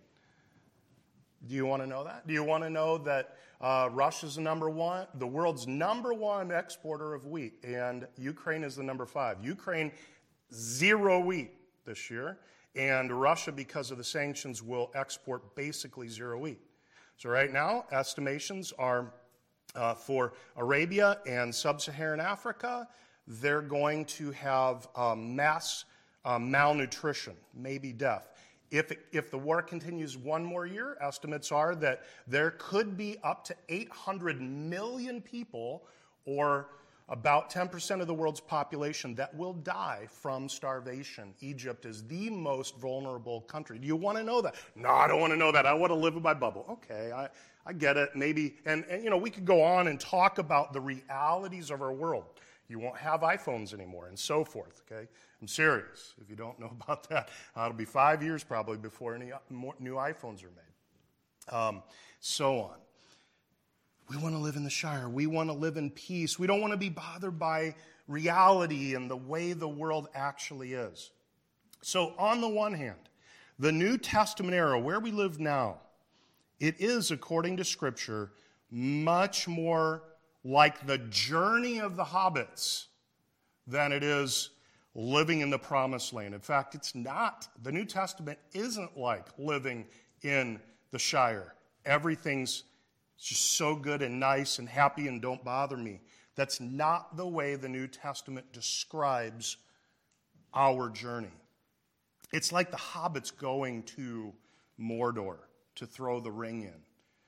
Do you want to know that? Do you want to know that uh, Russia's the number one, the world's number one exporter of wheat, and Ukraine is the number five? Ukraine, zero wheat this year, and Russia, because of the sanctions, will export basically zero wheat. So right now, estimations are uh, for Arabia and sub-Saharan Africa, they're going to have um, mass Um, malnutrition, maybe death. If, it, if the war continues one more year, estimates are that there could be up to eight hundred million people, or about ten percent of the world's population, that will die from starvation. Egypt is the most vulnerable country. Do you want to know that? No, I don't want to know that. I want to live in my bubble. Okay, I, I get it. Maybe, and, and you know, we could go on and talk about the realities of our world. You won't have iPhones anymore, and so forth, okay? I'm serious. If you don't know about that, uh, it'll be five years probably before any more new iPhones are made. Um, so on. We want to live in the Shire. We want to live in peace. We don't want to be bothered by reality and the way the world actually is. So on the one hand, the New Testament era, where we live now, it is, according to Scripture, much more like the journey of the hobbits than it is living in the promised land. In fact, it's not. The New Testament isn't like living in the Shire. Everything's just so good and nice and happy and don't bother me. That's not the way the New Testament describes our journey. It's like the hobbits going to Mordor to throw the ring in.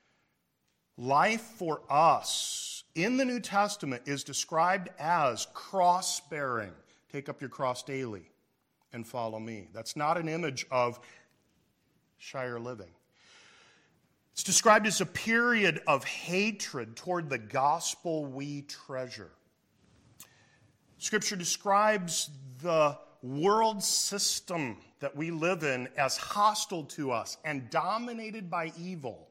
Life for us in the New Testament is described as cross-bearing. Take up your cross daily and follow me. That's not an image of Shire living. It's described as a period of hatred toward the gospel we treasure. Scripture describes the world system that we live in as hostile to us and dominated by evil.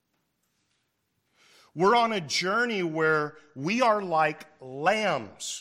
We're on a journey where we are like lambs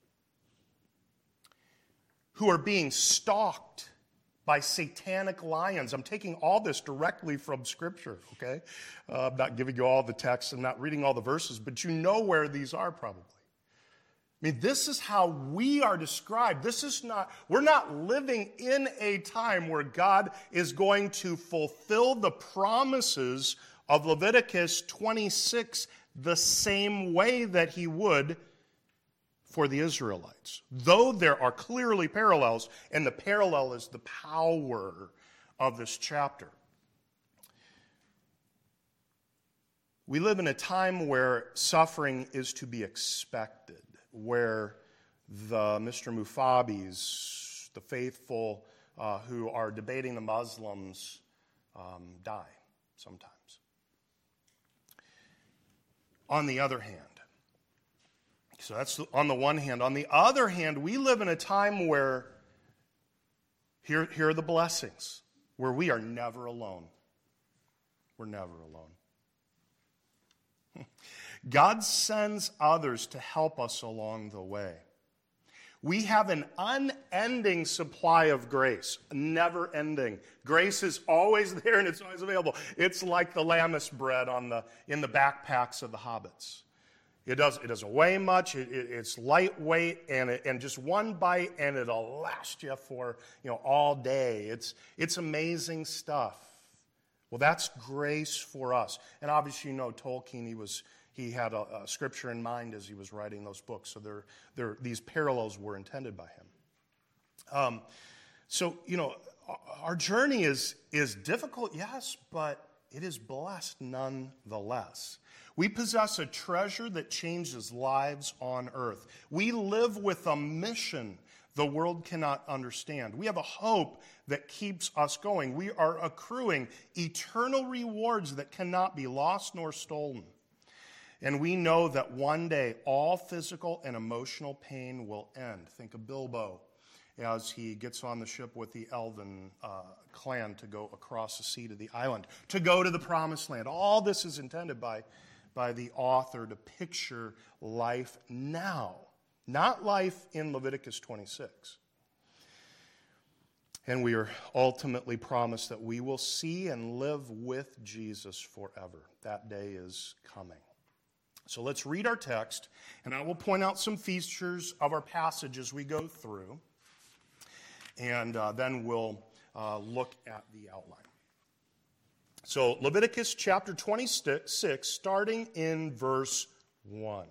who are being stalked by satanic lions. I'm taking all this directly from Scripture, okay? Uh, I'm not giving you all the text. I'm not reading all the verses, but you know where these are probably. I mean, this is how we are described. This is not, we're not living in a time where God is going to fulfill the promises of Leviticus twenty-six the same way that he would for the Israelites. Though there are clearly parallels, and the parallel is the power of this chapter. We live in a time where suffering is to be expected, where the Mister Mufabis, the faithful uh, who are debating the Muslims, um, die sometimes. On the other hand, so that's on the one hand. On the other hand, we live in a time where, here, here are the blessings, where we are never alone. We're never alone. God sends others to help us along the way. We have an unending supply of grace, never ending. Grace is always there and it's always available. It's like the lammas bread on the in the backpacks of the hobbits. It does it doesn't weigh much. It, it, it's lightweight and it, and just one bite and it'll last you for you know all day. It's it's amazing stuff. Well, that's grace for us. And obviously, you know, Tolkien, he was. He had a, a scripture in mind as he was writing those books, so there, there, these parallels were intended by him. Um, so, you know, our journey is, is difficult, yes, but it is blessed nonetheless. We possess a treasure that changes lives on earth. We live with a mission the world cannot understand. We have a hope that keeps us going. We are accruing eternal rewards that cannot be lost nor stolen. And we know that one day all physical and emotional pain will end. Think of Bilbo as he gets on the ship with the elven uh, clan to go across the sea to the island, to go to the promised land. All this is intended by, by the author to picture life now, not life in Leviticus twenty-six. And we are ultimately promised that we will see and live with Jesus forever. That day is coming. So let's read our text, and I will point out some features of our passage as we go through, and uh, then we'll uh, look at the outline. So Leviticus chapter twenty-six, starting in verse one.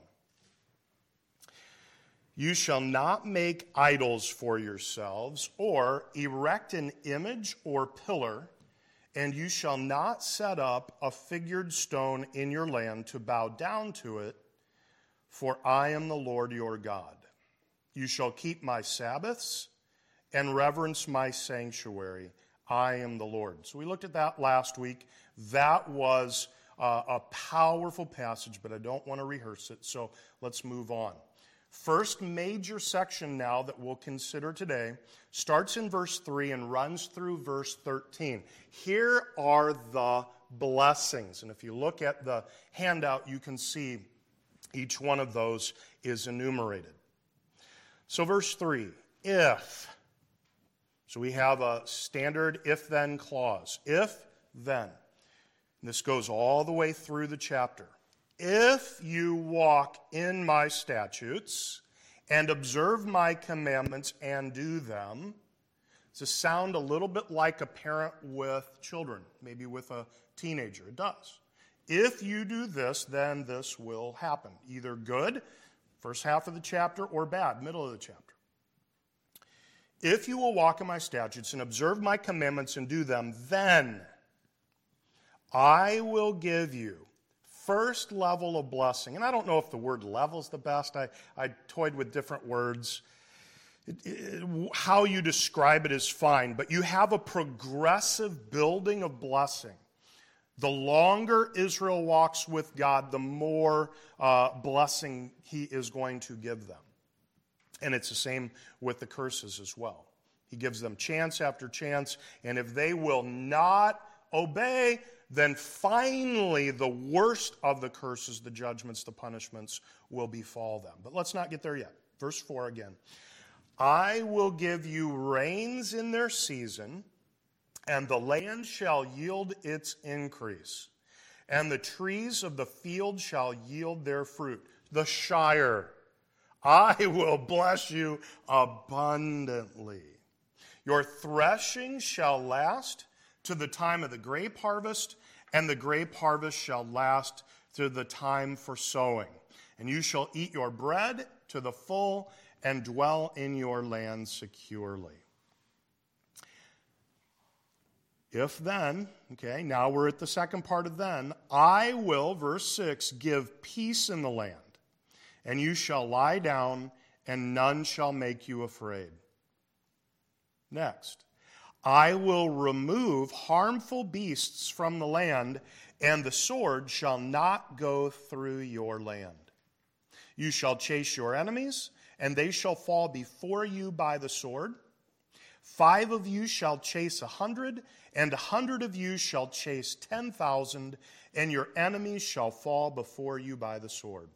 You shall not make idols for yourselves, or erect an image or pillar, and you shall not set up a figured stone in your land to bow down to it, for I am the Lord your God. You shall keep my Sabbaths and reverence my sanctuary. I am the Lord. So we looked at that last week. That was uh, a powerful passage, but I don't want to rehearse it, so let's move on. First major section now that we'll consider today starts in verse three and runs through verse thirteen. Here are the blessings. And if you look at the handout, you can see each one of those is enumerated. So verse three, if. So we have a standard if-then clause. If, then. And this goes all the way through the chapter. If you walk in my statutes and observe my commandments and do them, does this sound a little bit like a parent with children, maybe with a teenager? It does. If you do this, then this will happen. Either good, first half of the chapter, or bad, middle of the chapter. If you will walk in my statutes and observe my commandments and do them, then I will give you first level of blessing. And I don't know if the word level is the best. I, I toyed with different words. It, it, how you describe it is fine, but you have a progressive building of blessing. The longer Israel walks with God, the more uh, blessing he is going to give them. And it's the same with the curses as well. He gives them chance after chance, and if they will not obey, then finally the worst of the curses, the judgments, the punishments will befall them. But let's not get there yet. Verse four again. I will give you rains in their season, and the land shall yield its increase, and the trees of the field shall yield their fruit. The Shire. I will bless you abundantly. Your threshing shall last to the time of the grape harvest, and the grape harvest shall last to the time for sowing. And you shall eat your bread to the full and dwell in your land securely. If then, okay, now we're at the second part of then, I will, verse six, give peace in the land, and you shall lie down, and none shall make you afraid. Next, I will remove harmful beasts from the land, and the sword shall not go through your land. You shall chase your enemies, and they shall fall before you by the sword. Five of you shall chase a hundred, and a hundred of you shall chase ten thousand, and your enemies shall fall before you by the sword.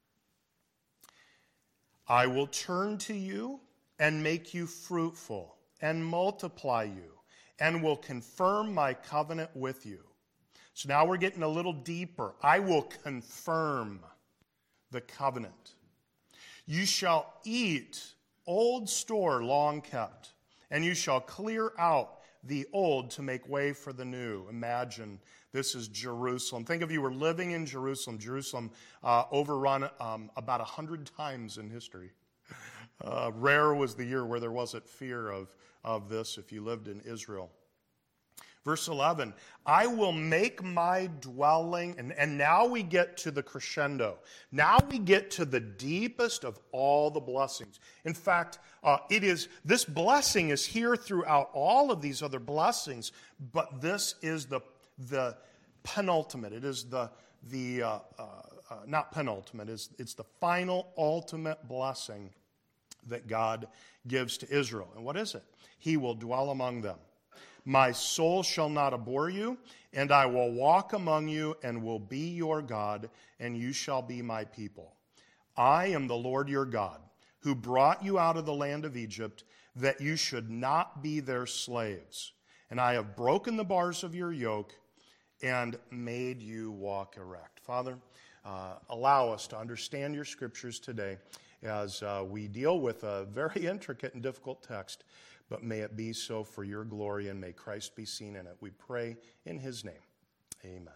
I will turn to you and make you fruitful and multiply you, and will confirm my covenant with you. So now we're getting a little deeper. I will confirm the covenant. You shall eat old store long kept, and you shall clear out the old to make way for the new. Imagine this is Jerusalem. Think if you were living in Jerusalem. Jerusalem uh, overrun um, about a hundred times in history. Uh, rare was the year where there wasn't fear of, of this if you lived in Israel. Verse eleven, I will make my dwelling, and, and now we get to the crescendo. Now we get to the deepest of all the blessings. In fact, uh, it is this blessing is here throughout all of these other blessings, but this is the the penultimate. It is the the uh, uh, uh, not penultimate. It's, it's the final ultimate blessing that God gives to Israel. And what is it? He will dwell among them. My soul shall not abhor you, and I will walk among you and will be your God, and you shall be my people. I am the Lord your God, who brought you out of the land of Egypt, that you should not be their slaves. And I have broken the bars of your yoke and made you walk erect. Father, uh, allow us to understand your scriptures today as uh, we deal with a very intricate and difficult text. But may it be so for your glory, and may Christ be seen in it. We pray in his name. Amen.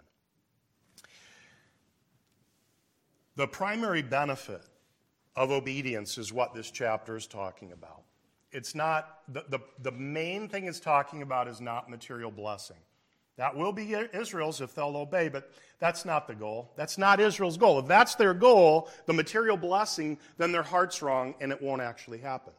The primary benefit of obedience is what this chapter is talking about. It's not, the, the, the main thing it's talking about is not material blessing. That will be Israel's if they'll obey, but that's not the goal. That's not Israel's goal. If that's their goal, the material blessing, then their heart's wrong and it won't actually happen.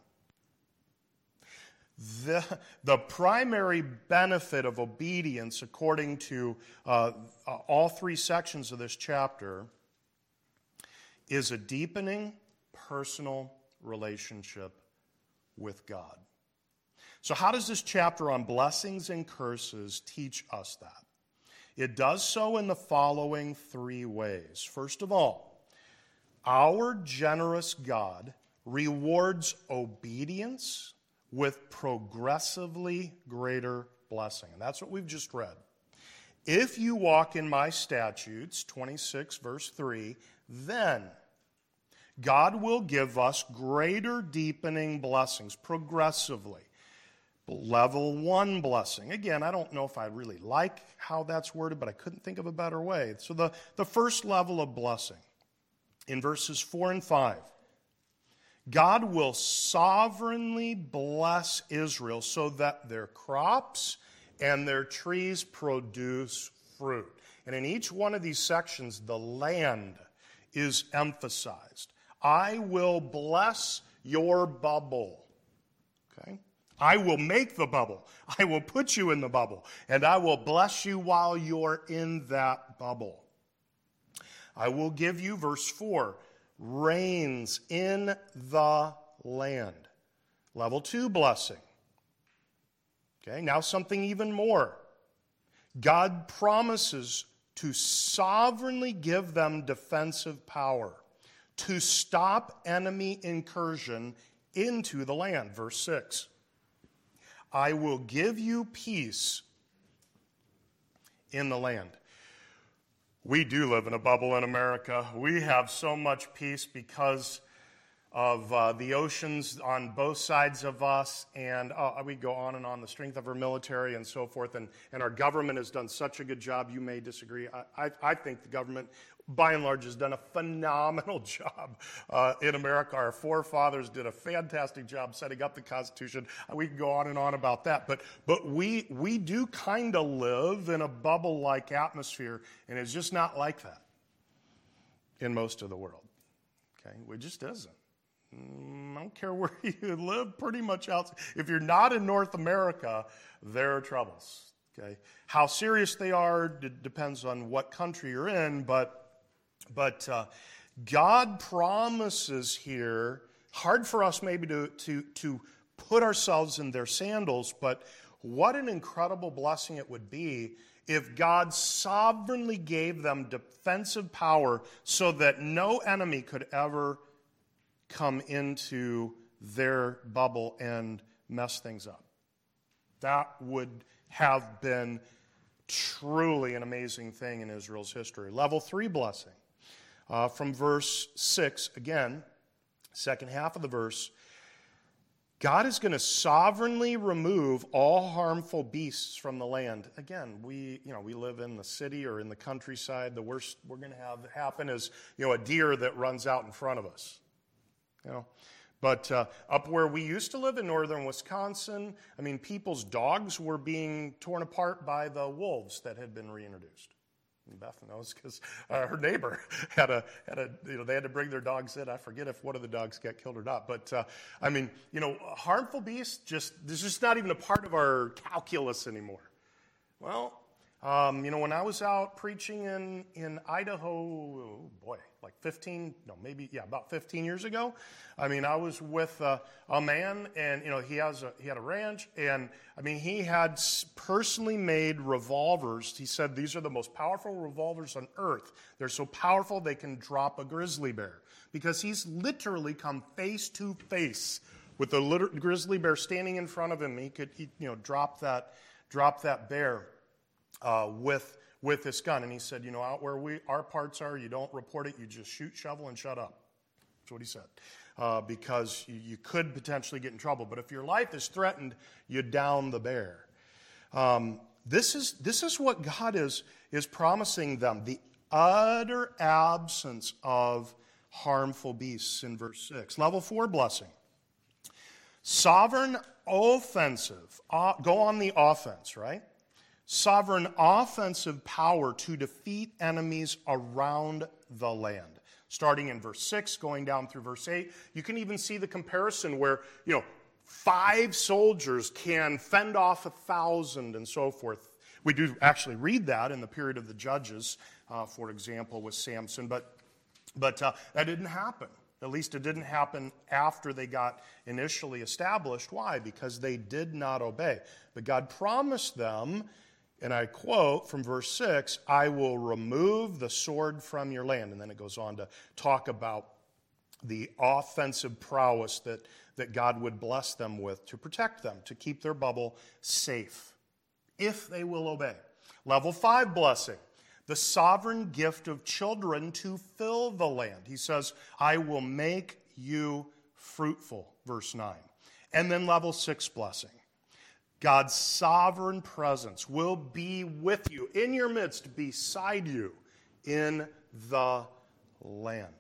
The, the primary benefit of obedience, according to uh, uh, all three sections of this chapter, is a deepening personal relationship with God. So how does this chapter on blessings and curses teach us that? It does so in the following three ways. First of all, our generous God rewards obedience with progressively greater blessing. And that's what we've just read. If you walk in my statutes, twenty-six verse three, then God will give us greater deepening blessings progressively. Level one blessing. Again, I don't know if I really like how that's worded, but I couldn't think of a better way. So the, the first level of blessing in verses four and five. God will sovereignly bless Israel so that their crops and their trees produce fruit. And in each one of these sections, the land is emphasized. I will bless your bubble. Okay? I will make the bubble. I will put you in the bubble. And I will bless you while you're in that bubble. I will give you, verse four, rains in the land. Level two blessing. Okay, now something even more. God promises to sovereignly give them defensive power to stop enemy incursion into the land. Verse six. I will give you peace in the land. We do live in a bubble in America. We have so much peace because of uh, the oceans on both sides of us, and uh, we go on and on, the strength of our military and so forth, and, and our government has done such a good job. You may disagree. I, I, I think the government, by and large, has done a phenomenal job uh, in America. Our forefathers did a fantastic job setting up the Constitution. We can go on and on about that. But but we we do kind of live in a bubble-like atmosphere, and it's just not like that in most of the world. Okay, it just isn't. I don't care where you live, pretty much out. If you're not in North America, there are troubles. Okay, how serious they are d- depends on what country you're in, but but uh, God promises here. Hard for us maybe to to to put ourselves in their sandals, but what an incredible blessing it would be if God sovereignly gave them defensive power so that no enemy could ever come into their bubble and mess things up. That would have been truly an amazing thing in Israel's history. Level three blessing. Uh, from verse six, again, second half of the verse, God is going to sovereignly remove all harmful beasts from the land. Again, we, you know, we live in the city or in the countryside. The worst we're going to have happen is, you know, a deer that runs out in front of us. You know, but uh, up where we used to live in northern Wisconsin, I mean, people's dogs were being torn apart by the wolves that had been reintroduced. And Beth knows because uh, her neighbor had a had a you know they had to bring their dogs in. I forget if one of the dogs got killed or not. But uh, I mean, you know, harmful beasts just this is not even a part of our calculus anymore. Well, um, you know, when I was out preaching in in Idaho, oh boy. like fifteen, no, maybe, yeah, about fifteen years ago. I mean, I was with uh, a man, and, you know, he has a, he had a ranch, and, I mean, he had personally made revolvers. He said these are the most powerful revolvers on earth. They're so powerful they can drop a grizzly bear, because he's literally come face to face with the lit- grizzly bear standing in front of him. He could, he, you know, drop that, drop that bear uh, with with this gun. And he said, you know, out where we our parts are, you don't report it, you just shoot, shovel, and shut up. That's what he said. Uh, because you, you could potentially get in trouble. But if your life is threatened, you down the bear. Um, this is this is what God is, is promising them, the utter absence of harmful beasts in verse six. Level four blessing. Sovereign offensive. Uh, go on the offense, right? Sovereign offensive power to defeat enemies around the land. Starting in verse six, going down through verse eight, you can even see the comparison where, you know, five soldiers can fend off a thousand and so forth. We do actually read that in the period of the Judges, uh, for example, with Samson, but, but uh, that didn't happen. At least it didn't happen after they got initially established. Why? Because they did not obey. But God promised them, and I quote from verse six, I will remove the sword from your land. And then it goes on to talk about the offensive prowess that, that God would bless them with to protect them, to keep their bubble safe, if they will obey. Level five blessing, the sovereign gift of children to fill the land. He says, I will make you fruitful, verse nine. And then level six blessing. God's sovereign presence will be with you, in your midst, beside you, in the land.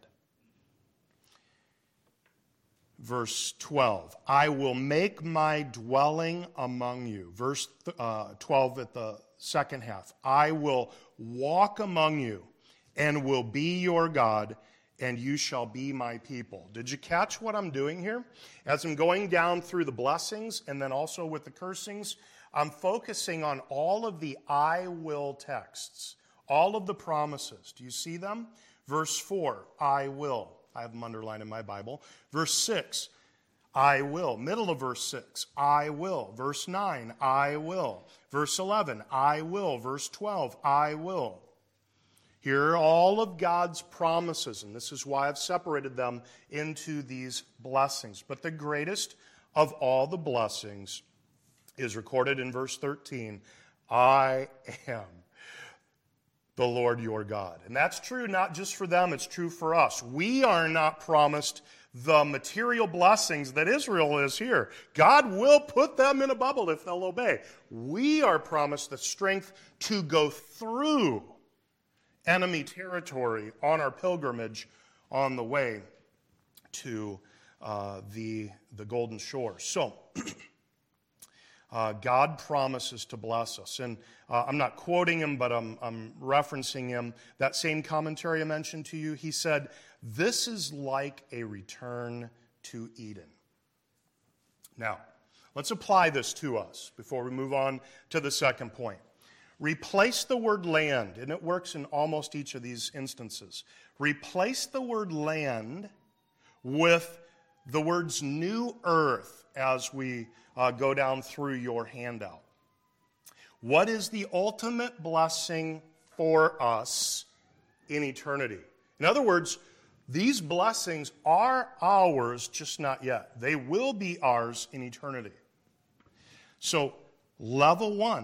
Verse twelve, I will make my dwelling among you. Verse uh, twelve at the second half, I will walk among you and will be your God, and you shall be my people. Did you catch what I'm doing here? As I'm going down through the blessings and then also with the cursings, I'm focusing on all of the I will texts, all of the promises. Do you see them? Verse four, I will. I have them underlined in my Bible. Verse six, I will. Middle of verse six, I will. Verse nine, I will. Verse eleven, I will. Verse twelve, I will. Here are all of God's promises, and this is why I've separated them into these blessings. But the greatest of all the blessings is recorded in verse thirteen, I am the Lord your God. And that's true not just for them, it's true for us. We are not promised the material blessings that Israel is here. God will put them in a bubble if they'll obey. We are promised the strength to go through enemy territory on our pilgrimage on the way to uh, the, the Golden Shore. So, uh, God promises to bless us. And uh, I'm not quoting him, but I'm, I'm referencing him. That same commentary I mentioned to you, he said, this is like a return to Eden. Now, let's apply this to us before we move on to the second point. Replace the word land, and it works in almost each of these instances. Replace the word land with the words new earth as we uh, go down through your handout. What is the ultimate blessing for us in eternity? In other words, these blessings are ours, just not yet. They will be ours in eternity. So, level one,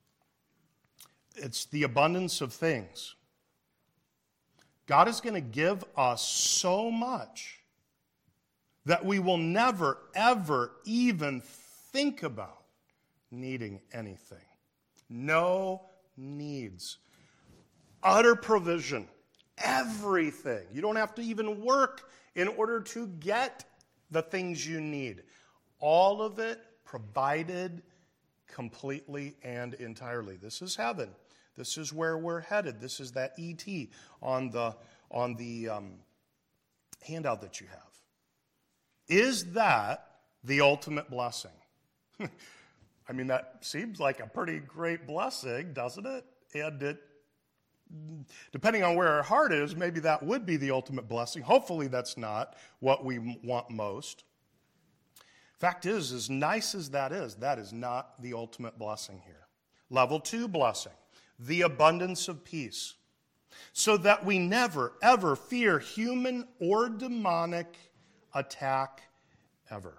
it's the abundance of things. God is going to give us so much that we will never, ever even think about needing anything. No needs. Utter provision. Everything. You don't have to even work in order to get the things you need. All of it provided completely and entirely. This is heaven. This is where we're headed. This is that E T on the, on the um, handout that you have. Is that the ultimate blessing? I mean, that seems like a pretty great blessing, doesn't it? And it, depending on where our heart is, maybe that would be the ultimate blessing. Hopefully that's not what we want most. Fact is, as nice as that is, that is not the ultimate blessing here. Level two blessing, the abundance of peace, so that we never, ever fear human or demonic attack ever.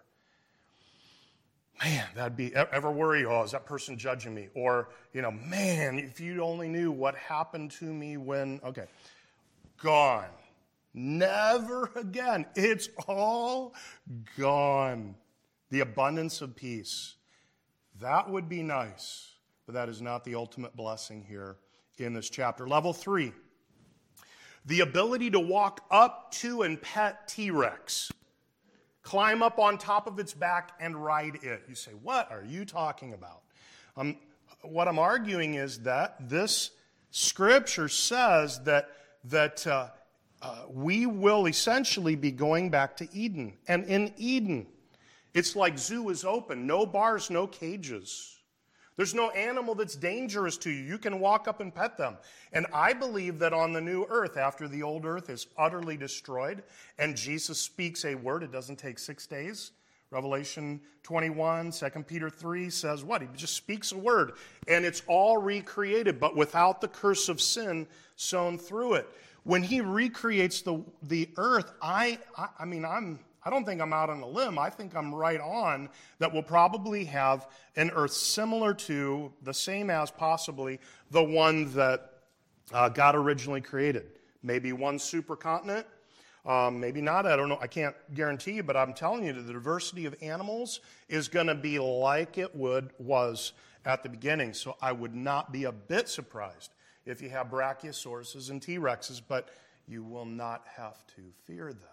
Man, that'd be, ever worry, oh, is that person judging me? Or, you know, man, if you only knew what happened to me when, okay, gone. Never again. It's all gone. The abundance of peace. That would be nice, but that is not the ultimate blessing here in this chapter. Level three, the ability to walk up to and pet T-Rex. Climb up on top of its back and ride it. You say, what are you talking about? Um, what I'm arguing is that this scripture says that, that uh, uh, we will essentially be going back to Eden. And in Eden, it's like zoo is open. No bars, no cages. There's no animal that's dangerous to you. You can walk up and pet them. And I believe that on the new earth, after the old earth is utterly destroyed, and Jesus speaks a word, it doesn't take six days. Revelation twenty-one, Second Peter three says what? He just speaks a word, and it's all recreated, but without the curse of sin sown through it. When he recreates the, the earth, I, I, I mean, I'm... I don't think I'm out on a limb. I think I'm right on that we'll probably have an earth similar to, the same as possibly, the one that uh, God originally created. Maybe one supercontinent, um, maybe not. I don't know. I can't guarantee you, but I'm telling you, the diversity of animals is going to be like it would was at the beginning. So I would not be a bit surprised if you have brachiosauruses and T-Rexes, but you will not have to fear them.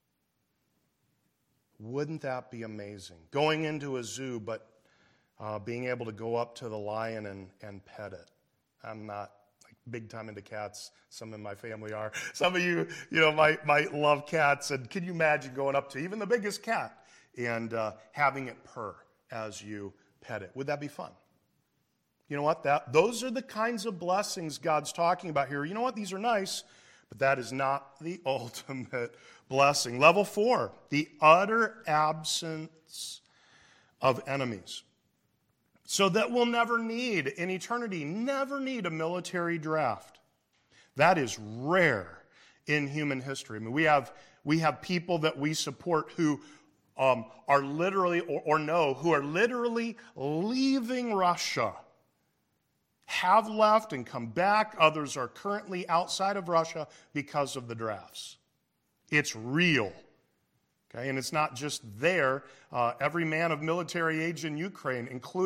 Wouldn't that be amazing? Going into a zoo, but uh, being able to go up to the lion and, and pet it. I'm not like big time into cats. Some in my family are. Some of you, you know, might, might love cats. And can you imagine going up to even the biggest cat and uh, having it purr as you pet it? Would that be fun? You know what? That those are the kinds of blessings God's talking about here. You know what? These are nice, but that is not the ultimate blessing. Level four, the utter absence of enemies. So that we'll never need, in eternity, never need a military draft. That is rare in human history. I mean, we have, we have people that we support who um, are literally, or, or know, who are literally leaving Russia, have left and come back. Others are currently outside of Russia because of the drafts. It's real. Okay, and it's not just there. Uh, every man of military age in Ukraine, including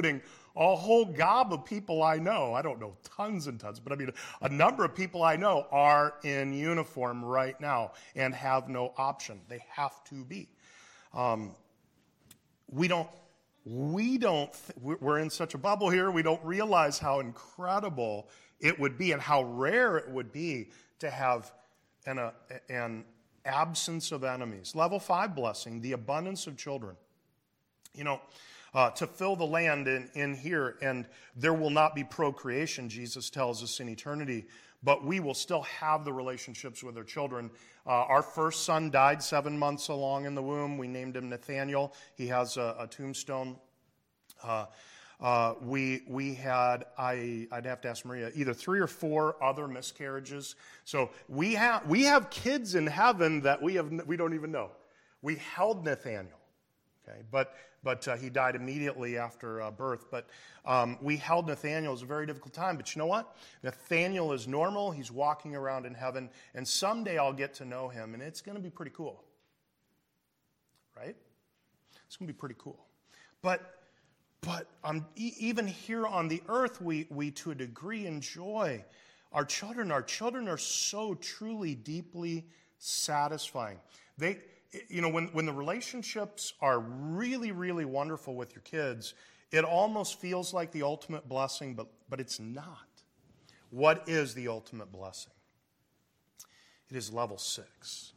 a whole gob of people I know, I don't know tons and tons, but I mean a number of people I know are in uniform right now and have no option. They have to be. Um, we don't, we don't, we're in such a bubble here, we don't realize how incredible it would be and how rare it would be to have an, uh, an absence of enemies. Level five blessing, the abundance of children. You know, uh, to fill the land in, in here, and there will not be procreation, Jesus tells us, in eternity, but we will still have the relationships with our children. Uh, our first son died seven months along in the womb. We named him Nathaniel. He has a, a tombstone. Uh, uh, we we had, I, I'd have to ask Maria, either three or four other miscarriages. So we have we have kids in heaven that we have we don't even know. We held Nathaniel. Okay, but but uh, he died immediately after uh, birth. But um, we held Nathaniel. It was a very difficult time. But you know what? Nathaniel is normal. He's walking around in heaven. And someday I'll get to know him. And it's going to be pretty cool. Right? It's going to be pretty cool. But but um, e- even here on the earth, we, we to a degree enjoy our children. Our children are so truly, deeply satisfying. They... You know, when, when the relationships are really, really wonderful with your kids, it almost feels like the ultimate blessing, but, but it's not. What is the ultimate blessing? It is level six.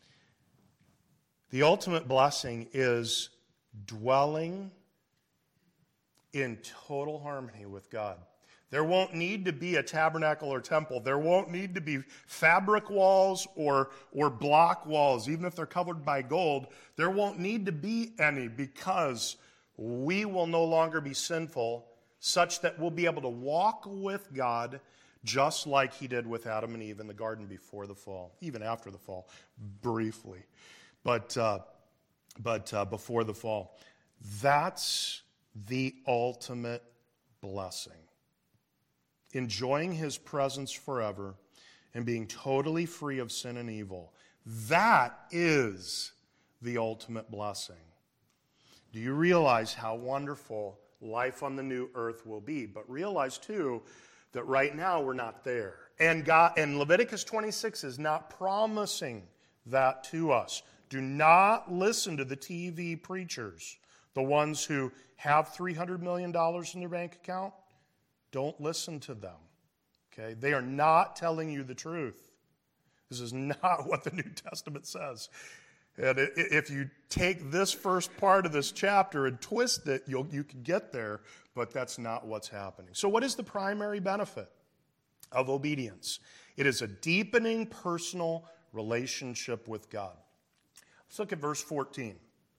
The ultimate blessing is dwelling in total harmony with God. There won't need to be a tabernacle or temple. There won't need to be fabric walls or, or block walls, even if they're covered by gold. There won't need to be any because we will no longer be sinful, such that we'll be able to walk with God just like he did with Adam and Eve in the garden before the fall, even after the fall, briefly. But, uh, but uh, before the fall. That's the ultimate blessing. Enjoying his presence forever and being totally free of sin and evil. That is the ultimate blessing. Do you realize how wonderful life on the new earth will be? But realize, too, that right now we're not there. And God, and Leviticus twenty-six is not promising that to us. Do not listen to the T V preachers, the ones who have three hundred million dollars in their bank account. Don't listen to them, okay? They are not telling you the truth. This is not what the New Testament says. And if you take this first part of this chapter and twist it, you'll, you can get there, but that's not what's happening. So what is the primary benefit of obedience? It is a deepening personal relationship with God. Let's look at verse fourteen.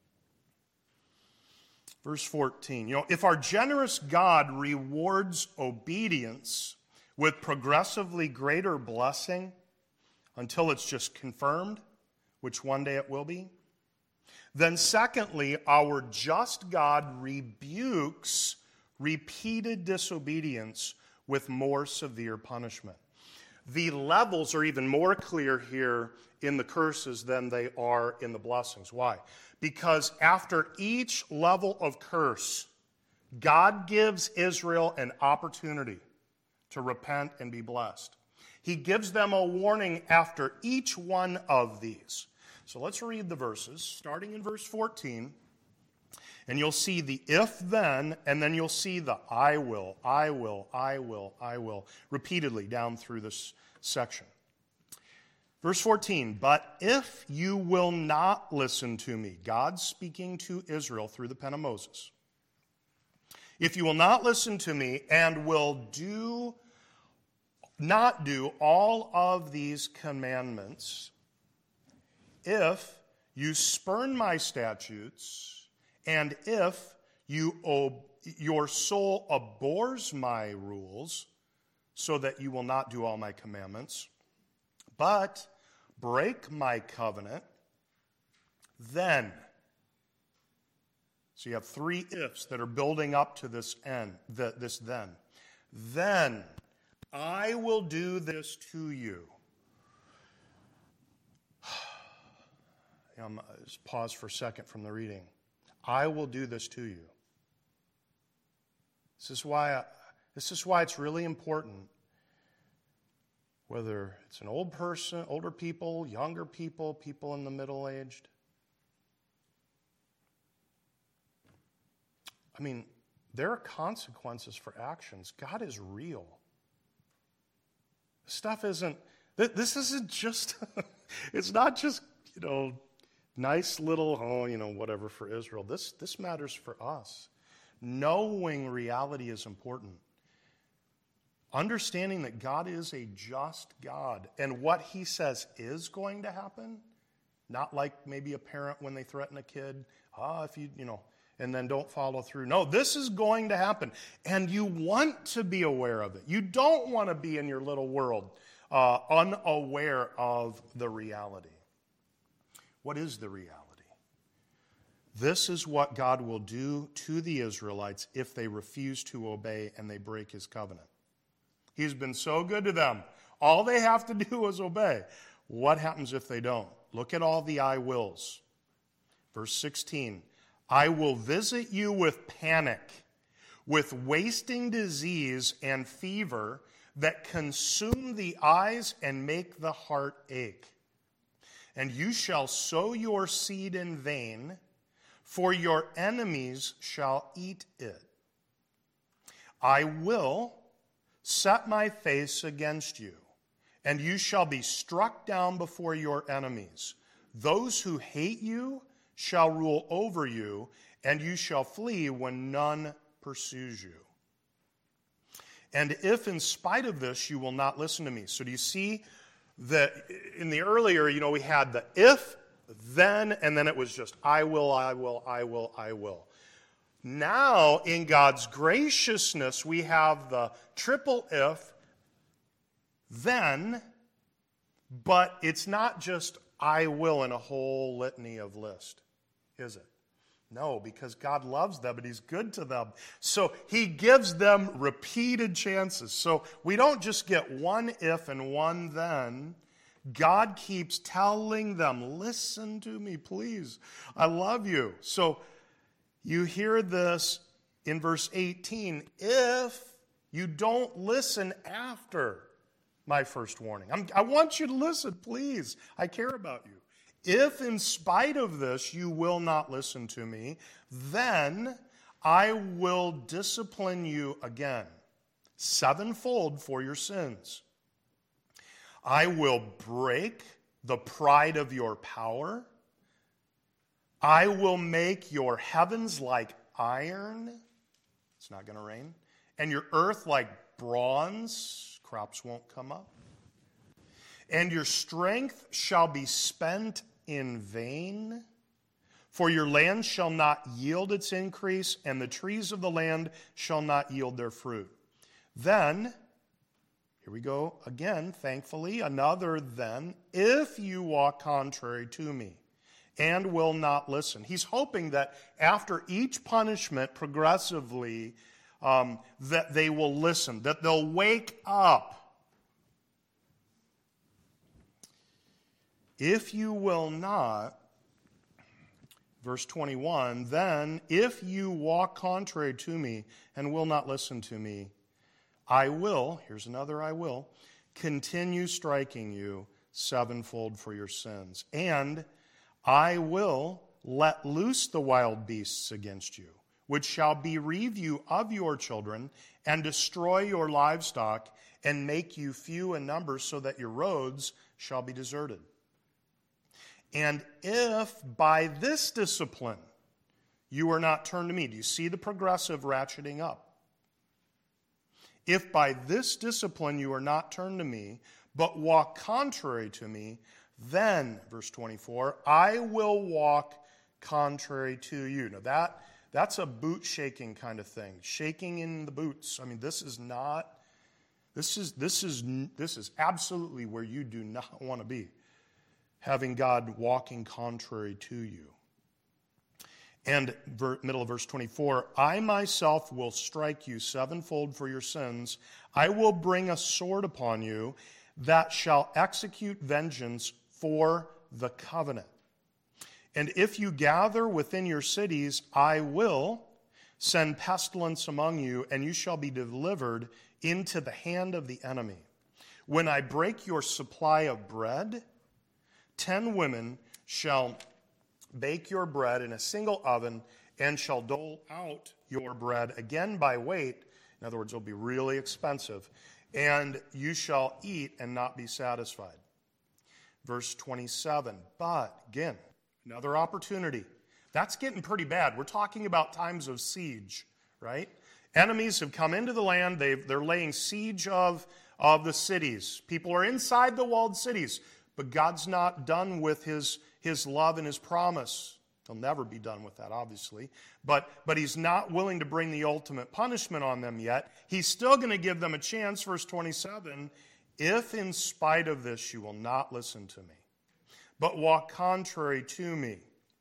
Verse fourteen, you know, if our generous God rewards obedience with progressively greater blessing until it's just confirmed, which one day it will be, then secondly, our just God rebukes repeated disobedience with more severe punishment. The levels are even more clear here in the curses than they are in the blessings. Why? Because after each level of curse, God gives Israel an opportunity to repent and be blessed. He gives them a warning after each one of these. So let's read the verses, starting in verse fourteen. And you'll see the if-then, and then you'll see the I will, I will, I will, I will, repeatedly down through this section. Verse fourteen, but if you will not listen to me, God speaking to Israel through the pen of Moses, if you will not listen to me and will do, not do all of these commandments, if you spurn my statutes, and if you ob- your soul abhors my rules, so that you will not do all my commandments, but break my covenant, then. So you have three ifs that are building up to this end, the, this then. Then I will do this to you. Um, just pause for a second from the reading. I will do this to you. This is why I, this is why it's really important, whether it's an old person, older people, younger people, people in the middle-aged. I mean, there are consequences for actions. God is real. Stuff isn't, this isn't just, it's not just, you know, nice little, oh, you know, whatever for Israel. This, this matters for us. Knowing reality is important. Understanding that God is a just God and what he says is going to happen, not like maybe a parent when they threaten a kid, ah, if you, you know, and then don't follow through. No, this is going to happen. And you want to be aware of it. You don't want to be in your little world uh, unaware of the reality. What is the reality? This is what God will do to the Israelites if they refuse to obey and they break his covenant. He's been so good to them. All they have to do is obey. What happens if they don't? Look at all the I wills. Verse sixteen. I will visit you with panic, with wasting disease and fever that consume the eyes and make the heart ache. And you shall sow your seed in vain, for your enemies shall eat it. I will set my face against you, and you shall be struck down before your enemies. Those who hate you shall rule over you, and you shall flee when none pursues you. And if in spite of this you will not listen to me. So do you see that in the earlier, you know, we had the if, then, and then it was just I will, I will, I will, I will. Now, in God's graciousness, we have the triple if, then, but it's not just I will in a whole litany of list, is it? No, because God loves them and he's good to them. So he gives them repeated chances. So we don't just get one if and one then. God keeps telling them, listen to me, please. I love you. So you hear this in verse eighteen. If you don't listen after my first warning. I'm, I want you to listen, please. I care about you. If in spite of this you will not listen to me, then I will discipline you again, sevenfold for your sins. I will break the pride of your power. I will make your heavens like iron. It's not going to rain. And your earth like bronze. Crops won't come up. And your strength shall be spent in vain, for your land shall not yield its increase, and the trees of the land shall not yield their fruit. Then, here we go again, thankfully, another then, if you walk contrary to me and will not listen. He's hoping that after each punishment, progressively, um, that they will listen, that they'll wake up. If you will not, verse twenty-one, then if you walk contrary to me and will not listen to me, I will, here's another I will, continue striking you sevenfold for your sins. And I will let loose the wild beasts against you, which shall bereave you of your children and destroy your livestock and make you few in number so that your roads shall be deserted. And if by this discipline you are not turned to me, do you see the progressive ratcheting up? If by this discipline you are not turned to me, but walk contrary to me, then, verse twenty-four, I will walk contrary to you. Now that, that's a boot shaking kind of thing. Shaking in the boots. I mean, this is not, this is, this is, this is absolutely where you do not want to be. Having God walking contrary to you. And ver, middle of verse twenty-four, I myself will strike you sevenfold for your sins. I will bring a sword upon you that shall execute vengeance for the covenant. And if you gather within your cities, I will send pestilence among you, and you shall be delivered into the hand of the enemy. When I break your supply of bread, ten women shall bake your bread in a single oven, and shall dole out your bread again by weight. In other words, it'll be really expensive. And you shall eat and not be satisfied. Verse twenty-seven, but, again, another opportunity. That's getting pretty bad. We're talking about times of siege, right? Enemies have come into the land. They've, they're laying siege of, of the cities. People are inside the walled cities. But God's not done with his, his love and his promise. He'll never be done with that, obviously. But, but he's not willing to bring the ultimate punishment on them yet. He's still going to give them a chance, verse twenty-seven, if in spite of this you will not listen to me, but walk contrary to me,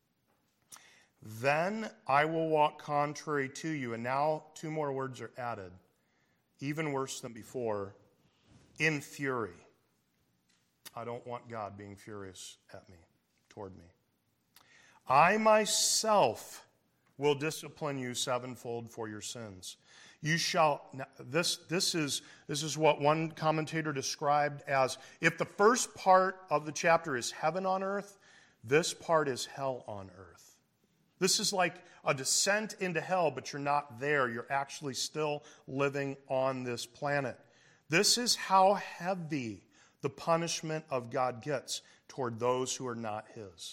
then I will walk contrary to you. And now two more words are added, even worse than before, in fury. I don't want God being furious at me, toward me. I myself will discipline you sevenfold for your sins. You shall, now, this, this, is, this is what one commentator described as, if the first part of the chapter is heaven on earth, this part is hell on earth. This is like a descent into hell, but you're not there. You're actually still living on this planet. This is how heavy the punishment of God gets toward those who are not his.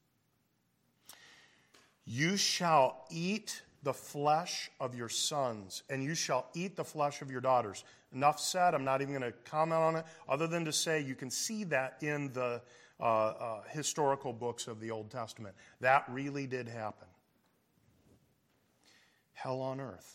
You shall eat the flesh of your sons, and you shall eat the flesh of your daughters. Enough said. I'm not even going to comment on it, other than to say you can see that in the uh, uh, historical books of the Old Testament. That really did happen. Hell on earth.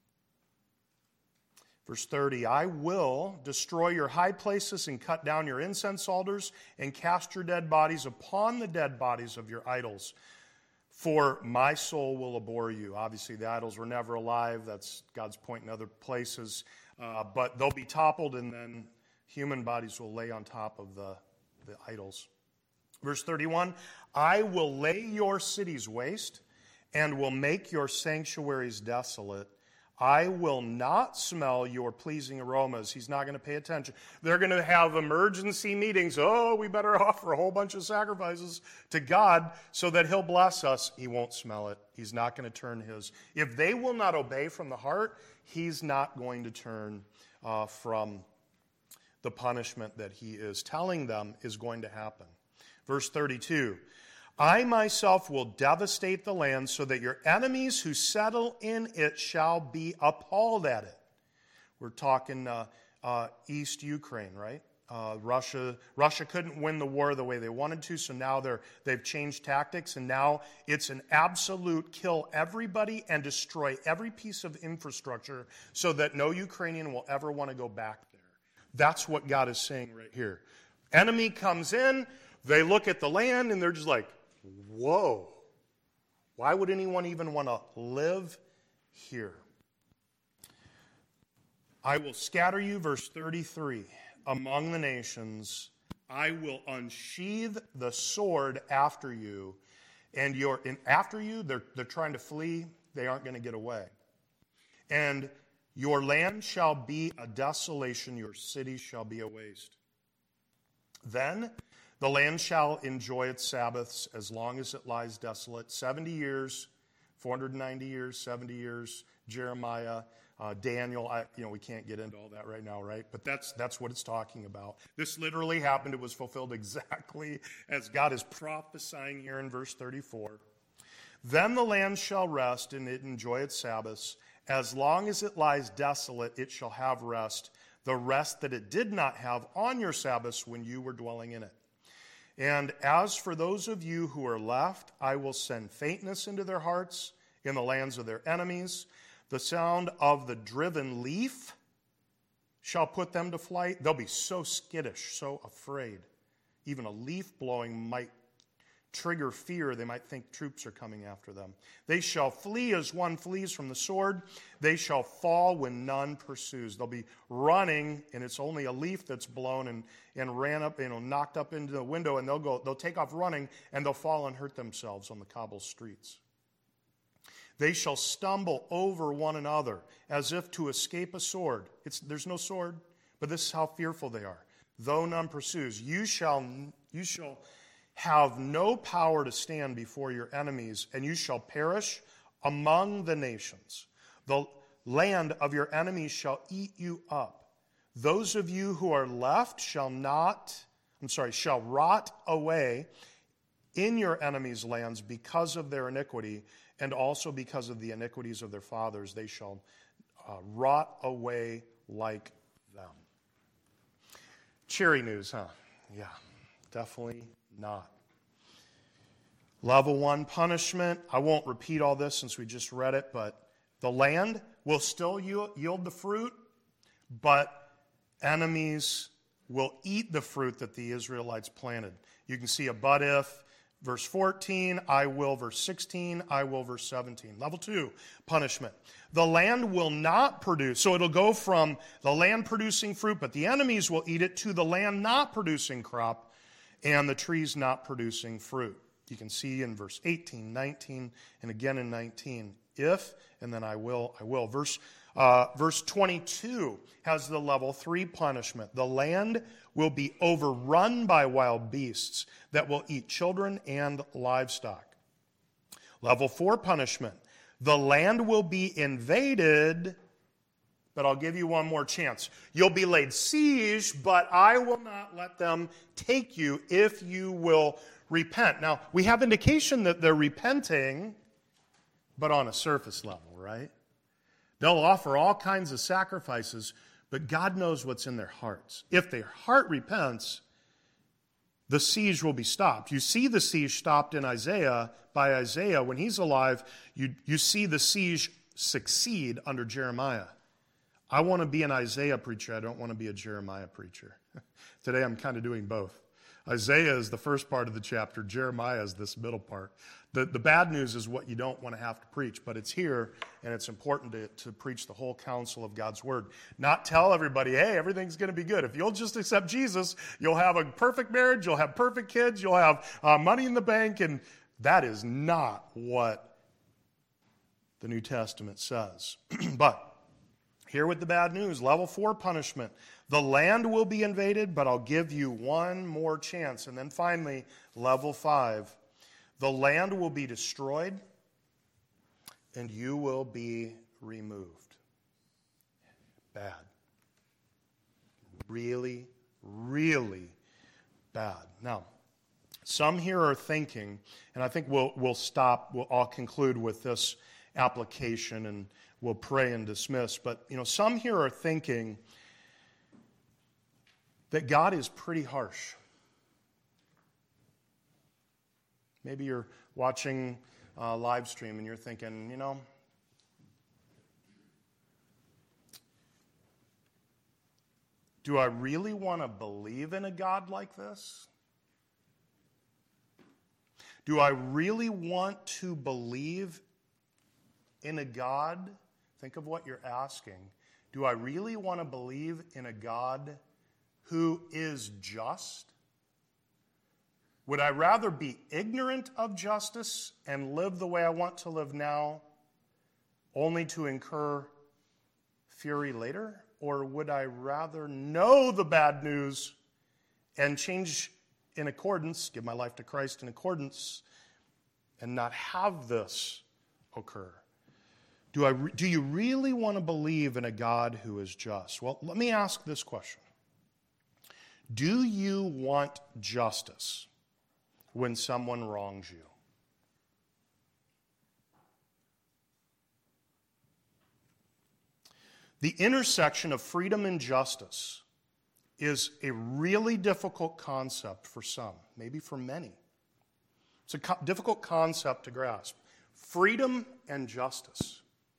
Verse thirty, I will destroy your high places and cut down your incense altars and cast your dead bodies upon the dead bodies of your idols. For my soul will abhor you. Obviously, the idols were never alive. That's God's point in other places. Uh, but they'll be toppled, and then human bodies will lay on top of the, the idols. Verse thirty-one, I will lay your cities waste and will make your sanctuaries desolate. I will not smell your pleasing aromas. He's not going to pay attention. They're going to have emergency meetings. Oh, we better offer a whole bunch of sacrifices to God so that he'll bless us. He won't smell it. He's not going to turn his. If they will not obey from the heart, he's not going to turn uh, from the punishment that he is telling them is going to happen. Verse thirty-two, I myself will devastate the land so that your enemies who settle in it shall be appalled at it. We're talking uh, uh, East Ukraine, right? Uh, Russia Russia couldn't win the war the way they wanted to, so now they're, they've changed tactics, and now it's an absolute kill everybody and destroy every piece of infrastructure so that no Ukrainian will ever want to go back there. That's what God is saying right here. Enemy comes in, they look at the land, and they're just like, whoa, why would anyone even want to live here? I will scatter you, verse thirty-three, among the nations. I will unsheathe the sword after you. And you're in, after you, they're, they're trying to flee. They aren't going to get away. And your land shall be a desolation. Your city shall be a waste. Then the land shall enjoy its Sabbaths as long as it lies desolate. seventy years, four hundred ninety years, seventy years, Jeremiah, uh, Daniel. I, you know, we can't get into all that right now, right? But that's that's what it's talking about. This literally happened. It was fulfilled exactly as God is prophesying here in verse thirty-four. Then the land shall rest and it enjoy its Sabbaths. As long as it lies desolate, it shall have rest, the rest that it did not have on your Sabbaths when you were dwelling in it. And as for those of you who are left, I will send faintness into their hearts in the lands of their enemies. The sound of the driven leaf shall put them to flight. They'll be so skittish, so afraid. Even a leaf blowing might trigger fear. They might think troops are coming after them. They shall flee as one flees from the sword. They shall fall when none pursues. They'll be running, and it's only a leaf that's blown and, and ran up, you know, knocked up into the window, and they'll go, they'll take off running, and they'll fall and hurt themselves on the cobbled streets. They shall stumble over one another as if to escape a sword. It's, there's no sword, but this is how fearful they are. Though none pursues, you shall, you shall have no power to stand before your enemies, and you shall perish among the nations. The land of your enemies shall eat you up. Those of you who are left shall not, I'm sorry, shall rot away in your enemies' lands because of their iniquity, and also because of the iniquities of their fathers. They shall uh, rot away like them. Cheery news, huh? Yeah, definitely not. Level one punishment. I won't repeat all this since we just read it, but the land will still yield the fruit, but enemies will eat the fruit that the Israelites planted. You can see a but if, verse fourteen, I will, verse sixteen, I will, verse seventeen. Level two, punishment. The land will not produce, so it'll go from the land producing fruit, but the enemies will eat it, to the land not producing crop, and the trees not producing fruit. You can see in verse eighteen, nineteen, and again in nineteen, if, and then I will, I will. Verse, uh, verse twenty-two has the level three punishment. The land will be overrun by wild beasts that will eat children and livestock. Level four punishment. The land will be invaded, but I'll give you one more chance. You'll be laid siege, but I will not let them take you if you will repent. Now, we have indication that they're repenting, but on a surface level, right? They'll offer all kinds of sacrifices, but God knows what's in their hearts. If their heart repents, the siege will be stopped. You see the siege stopped in Isaiah, by Isaiah. When he's alive, you, you see the siege succeed under Jeremiah. I want to be an Isaiah preacher. I don't want to be a Jeremiah preacher. Today I'm kind of doing both. Isaiah is the first part of the chapter. Jeremiah is this middle part. The, the bad news is what you don't want to have to preach, but it's here, and it's important to, to preach the whole counsel of God's word. Not tell everybody, hey, everything's going to be good. If you'll just accept Jesus, you'll have a perfect marriage, you'll have perfect kids, you'll have uh, money in the bank, and that is not what the New Testament says. But here with the bad news, level four punishment. The land will be invaded, but I'll give you one more chance. And then finally, level five. The land will be destroyed, and you will be removed. Bad. Really, really bad. Now, some here are thinking, and I think we'll we'll stop, we'll, I'll conclude with this application, and we'll pray and dismiss. But, you know, some here are thinking that God is pretty harsh. Maybe you're watching a live stream and you're thinking, you know, do I really want to believe in a God like this? Do I really want to believe in a God? Think of what you're asking. Do I really want to believe in a God who is just? Would I rather be ignorant of justice and live the way I want to live now, only to incur fury later? Or would I rather know the bad news and change in accordance, give my life to Christ in accordance, and not have this occur? Do I? Do you really want to believe in a God who is just? Well, let me ask this question. Do you want justice when someone wrongs you? The intersection of freedom and justice is a really difficult concept for some, maybe for many. It's a co- difficult concept to grasp. Freedom and justice.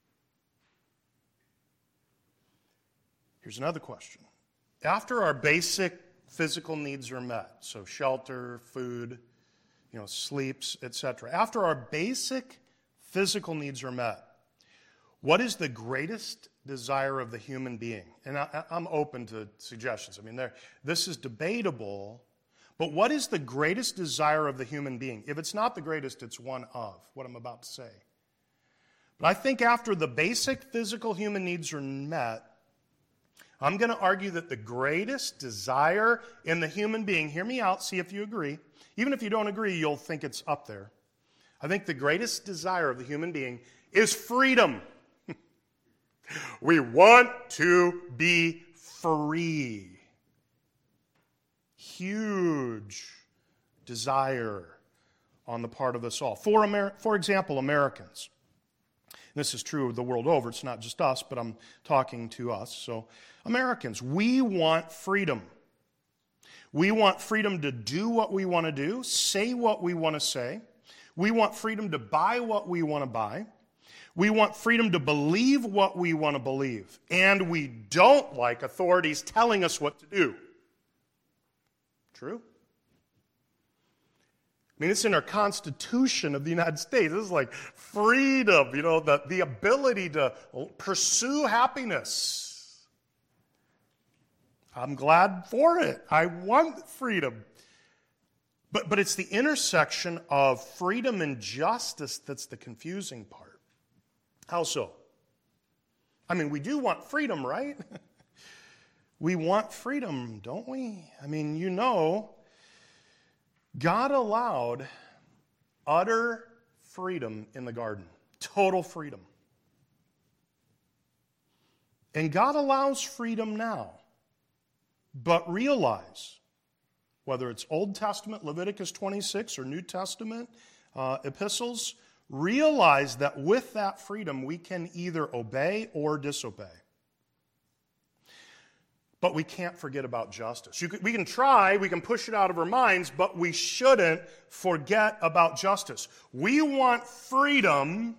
Here's another question. After our basic physical needs are met, so shelter, food, you know, sleeps, et cetera. After our basic physical needs are met, what is the greatest desire of the human being? And I, I'm open to suggestions. I mean, there, this is debatable, but what is the greatest desire of the human being? If it's not the greatest, it's one of what I'm about to say. But I think after the basic physical human needs are met, I'm going to argue that the greatest desire in the human being, hear me out, see if you agree. Even if you don't agree, you'll think it's up there. I think the greatest desire of the human being is freedom. We want to be free. Huge desire on the part of us all. For, Amer- for example, Americans. This is true the world over. It's not just us, but I'm talking to us. So, Americans, we want freedom. We want freedom to do what we want to do, say what we want to say. We want freedom to buy what we want to buy. We want freedom to believe what we want to believe. And we don't like authorities telling us what to do. True? I mean, it's in our Constitution of the United States. This is like freedom, you know, the, the ability to pursue happiness. I'm glad for it. I want freedom. But, but it's the intersection of freedom and justice that's the confusing part. How so? I mean, we do want freedom, right? We want freedom, don't we? I mean, you know, God allowed utter freedom in the garden. Total freedom. And God allows freedom now. But realize, whether it's Old Testament, Leviticus twenty-six, or New Testament uh, epistles, realize that with that freedom we can either obey or disobey. But we can't forget about justice. You can, we can try, we can push it out of our minds, but we shouldn't forget about justice. We want freedom,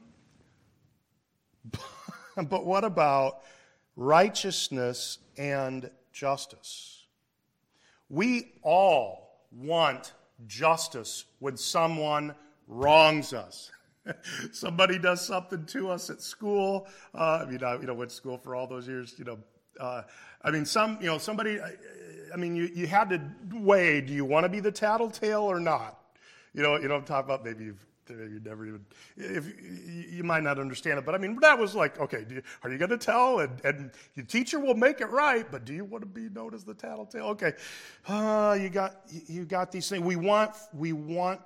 but what about righteousness and justice? We all want justice when someone wrongs us. Somebody does something to us at school. Uh, I mean, I you know, went to school for all those years. You know, uh, I mean, some you know somebody. I mean, you, you had to weigh. Do you want to be the tattletale or not? You know, you know, I'm talking about maybe you've maybe you never even. If you might not understand it, but I mean, that was like, okay, do you, are you going to tell? And and your teacher will make it right, but do you want to be known as the tattletale? Okay, uh, you got you got these things. We want we want.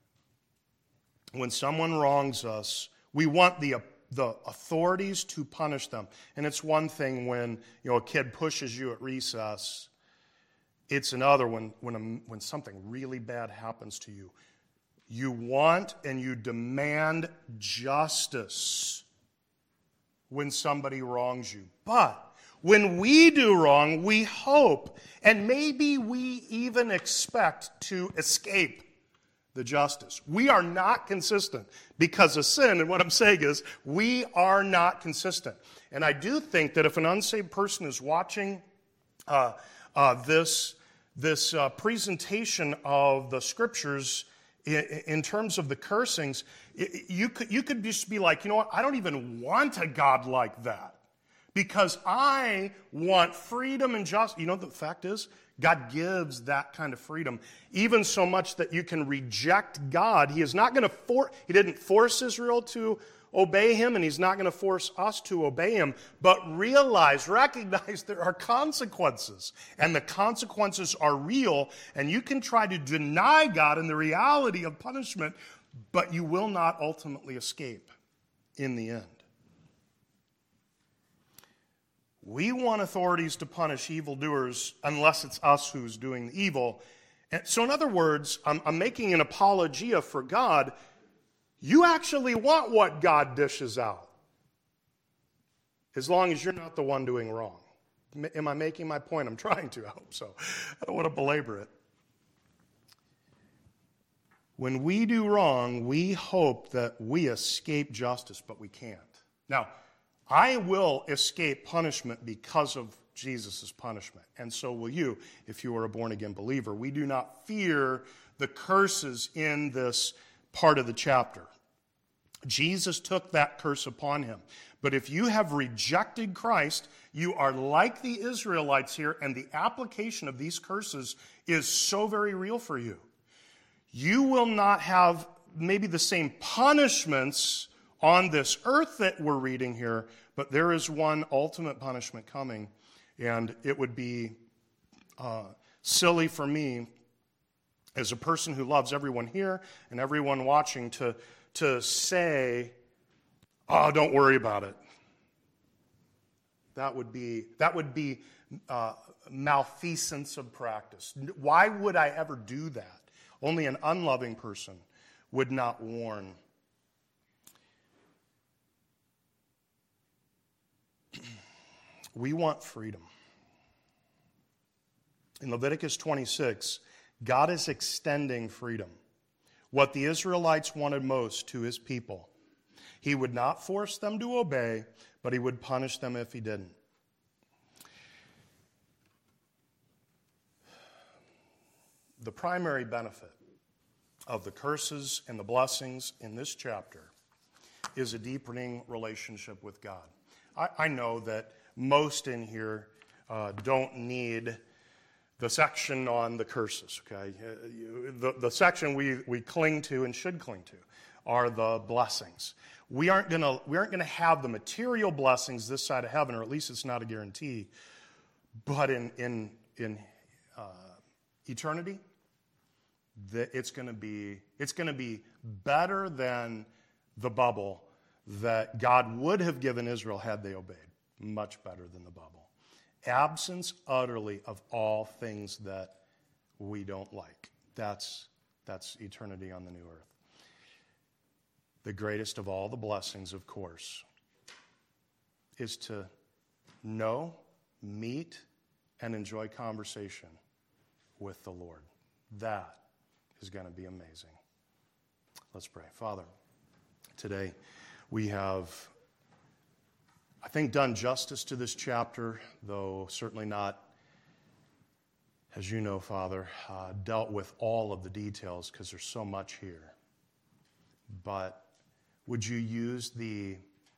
When someone wrongs us, we want the the authorities to punish them. And it's one thing when, you know, a kid pushes you at recess. It's another when when a, when something really bad happens to you. You want and you demand justice when somebody wrongs you. But when we do wrong, we hope, and maybe we even expect to escape the justice. We are not consistent because of sin, and what I'm saying is we are not consistent. And I do think that if an unsaved person is watching uh, uh, this, this uh, presentation of the Scriptures in, in terms of the cursings, you could, you could just be like, you know what, I don't even want a God like that because I want freedom and justice. You know what the fact is? God gives that kind of freedom, even so much that you can reject God. He is not going to force, he didn't force Israel to obey him, and he's not going to force us to obey him. But realize, recognize there are consequences, and the consequences are real, and you can try to deny God and the reality of punishment, but you will not ultimately escape in the end. We want authorities to punish evildoers unless it's us who's doing the evil. And so in other words, I'm, I'm making an apologia for God. You actually want what God dishes out, as long as you're not the one doing wrong. Am I making my point? I'm trying to, I hope so. I don't want to belabor it. When we do wrong, we hope that we escape justice, but we can't. Now, I will escape punishment because of Jesus' punishment, and so will you if you are a born-again believer. We do not fear the curses in this part of the chapter. Jesus took that curse upon him. But if you have rejected Christ, you are like the Israelites here, and the application of these curses is so very real for you. You will not have maybe the same punishments on this earth that we're reading here, but there is one ultimate punishment coming, and it would be uh, silly for me as a person who loves everyone here and everyone watching to, to say, oh, don't worry about it. That would be, that would be uh, malfeasance of practice. Why would I ever do that? Only an unloving person would not warn. We want freedom. In Leviticus twenty-six, God is extending freedom. What the Israelites wanted most to his people. He would not force them to obey, but he would punish them if he didn't. The primary benefit of the curses and the blessings in this chapter is a deepening relationship with God. I, I know that most in here uh, don't need the section on the curses, okay? Uh, you, the, the section we, we cling to and should cling to are the blessings. We aren't gonna we aren't gonna have the material blessings this side of heaven, or at least it's not a guarantee. But in in in uh, eternity, the, it's gonna be it's gonna be better than the bubble that God would have given Israel had they obeyed. Much better than the bubble. Absence utterly of all things that we don't like. That's that's eternity on the new earth. The greatest of all the blessings, of course, is to know, meet, and enjoy conversation with the Lord. That is going to be amazing. Let's pray. Father, today we have, I think, done justice to this chapter, though certainly not, as you know, Father, uh, dealt with all of the details because there's so much here. But would you use the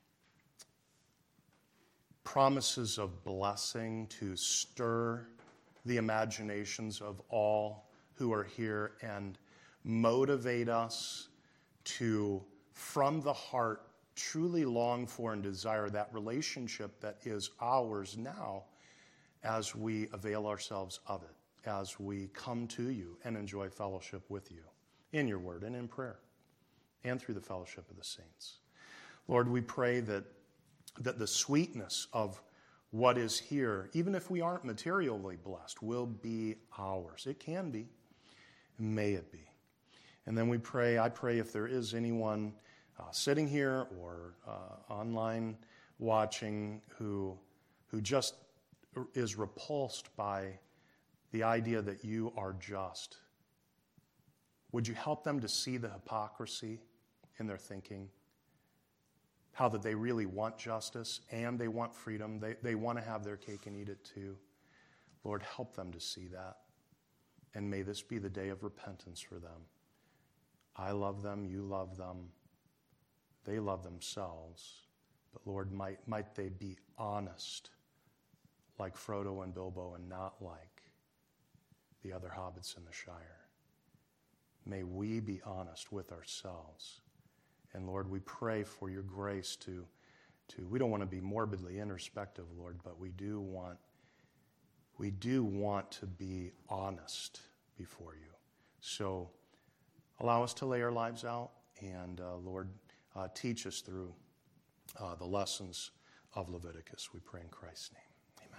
promises of blessing to stir the imaginations of all who are here and motivate us to, from the heart, truly long for and desire that relationship that is ours now as we avail ourselves of it, as we come to you and enjoy fellowship with you in your word and in prayer, and through the fellowship of the saints. Lord, we pray that, that the sweetness of what is here, even if we aren't materially blessed, will be ours. It can be. May it be. And then we pray, I pray if there is anyone uh, sitting here or uh, online watching who, who just is repulsed by the idea that you are just, would you help them to see the hypocrisy in their thinking? How that they really want justice and they want freedom. They, they want to have their cake and eat it too. Lord, help them to see that. And may this be the day of repentance for them. I love them, you love them, they love themselves. But Lord, might, might they be honest like Frodo and Bilbo and not like the other hobbits in the Shire. May we be honest with ourselves. And Lord, we pray for your grace to, to we don't want to be morbidly introspective, Lord, but we do want, we do want to be honest before you. So allow us to lay our lives out, and uh, Lord, uh, teach us through uh, the lessons of Leviticus. We pray in Christ's name.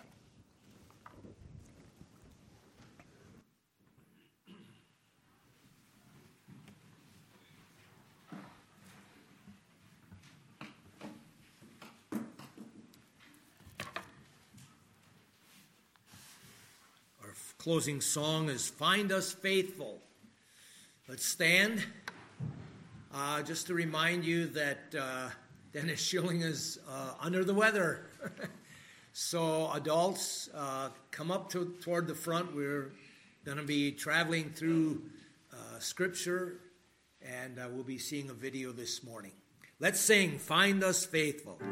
Closing song is Find Us Faithful. Let's stand. Uh, just to remind you that uh, Dennis Schilling is uh, under the weather. So adults, uh, come up to, toward the front. We're going to be traveling through uh, Scripture, and uh, we'll be seeing a video this morning. Let's sing Find Us Faithful.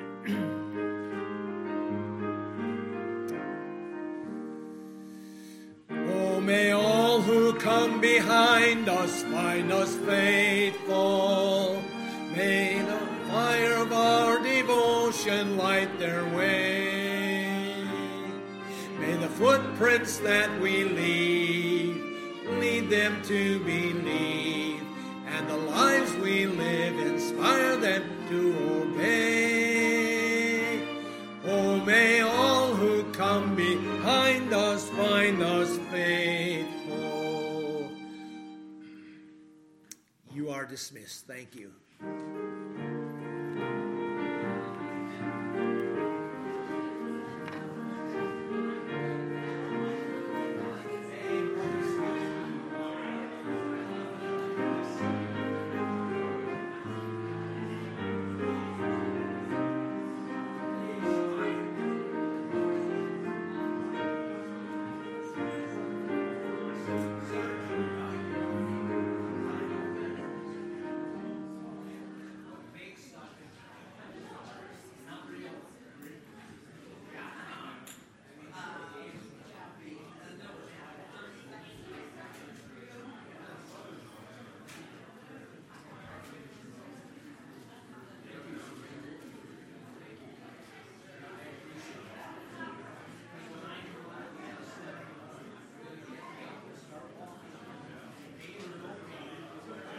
May all who come behind us find us faithful. May the destruction light their way. May the footprints that we leave lead them to believe, and the lives we live inspire them to obey. Oh, may all who come behind us find us faithful. You are dismissed. Thank you.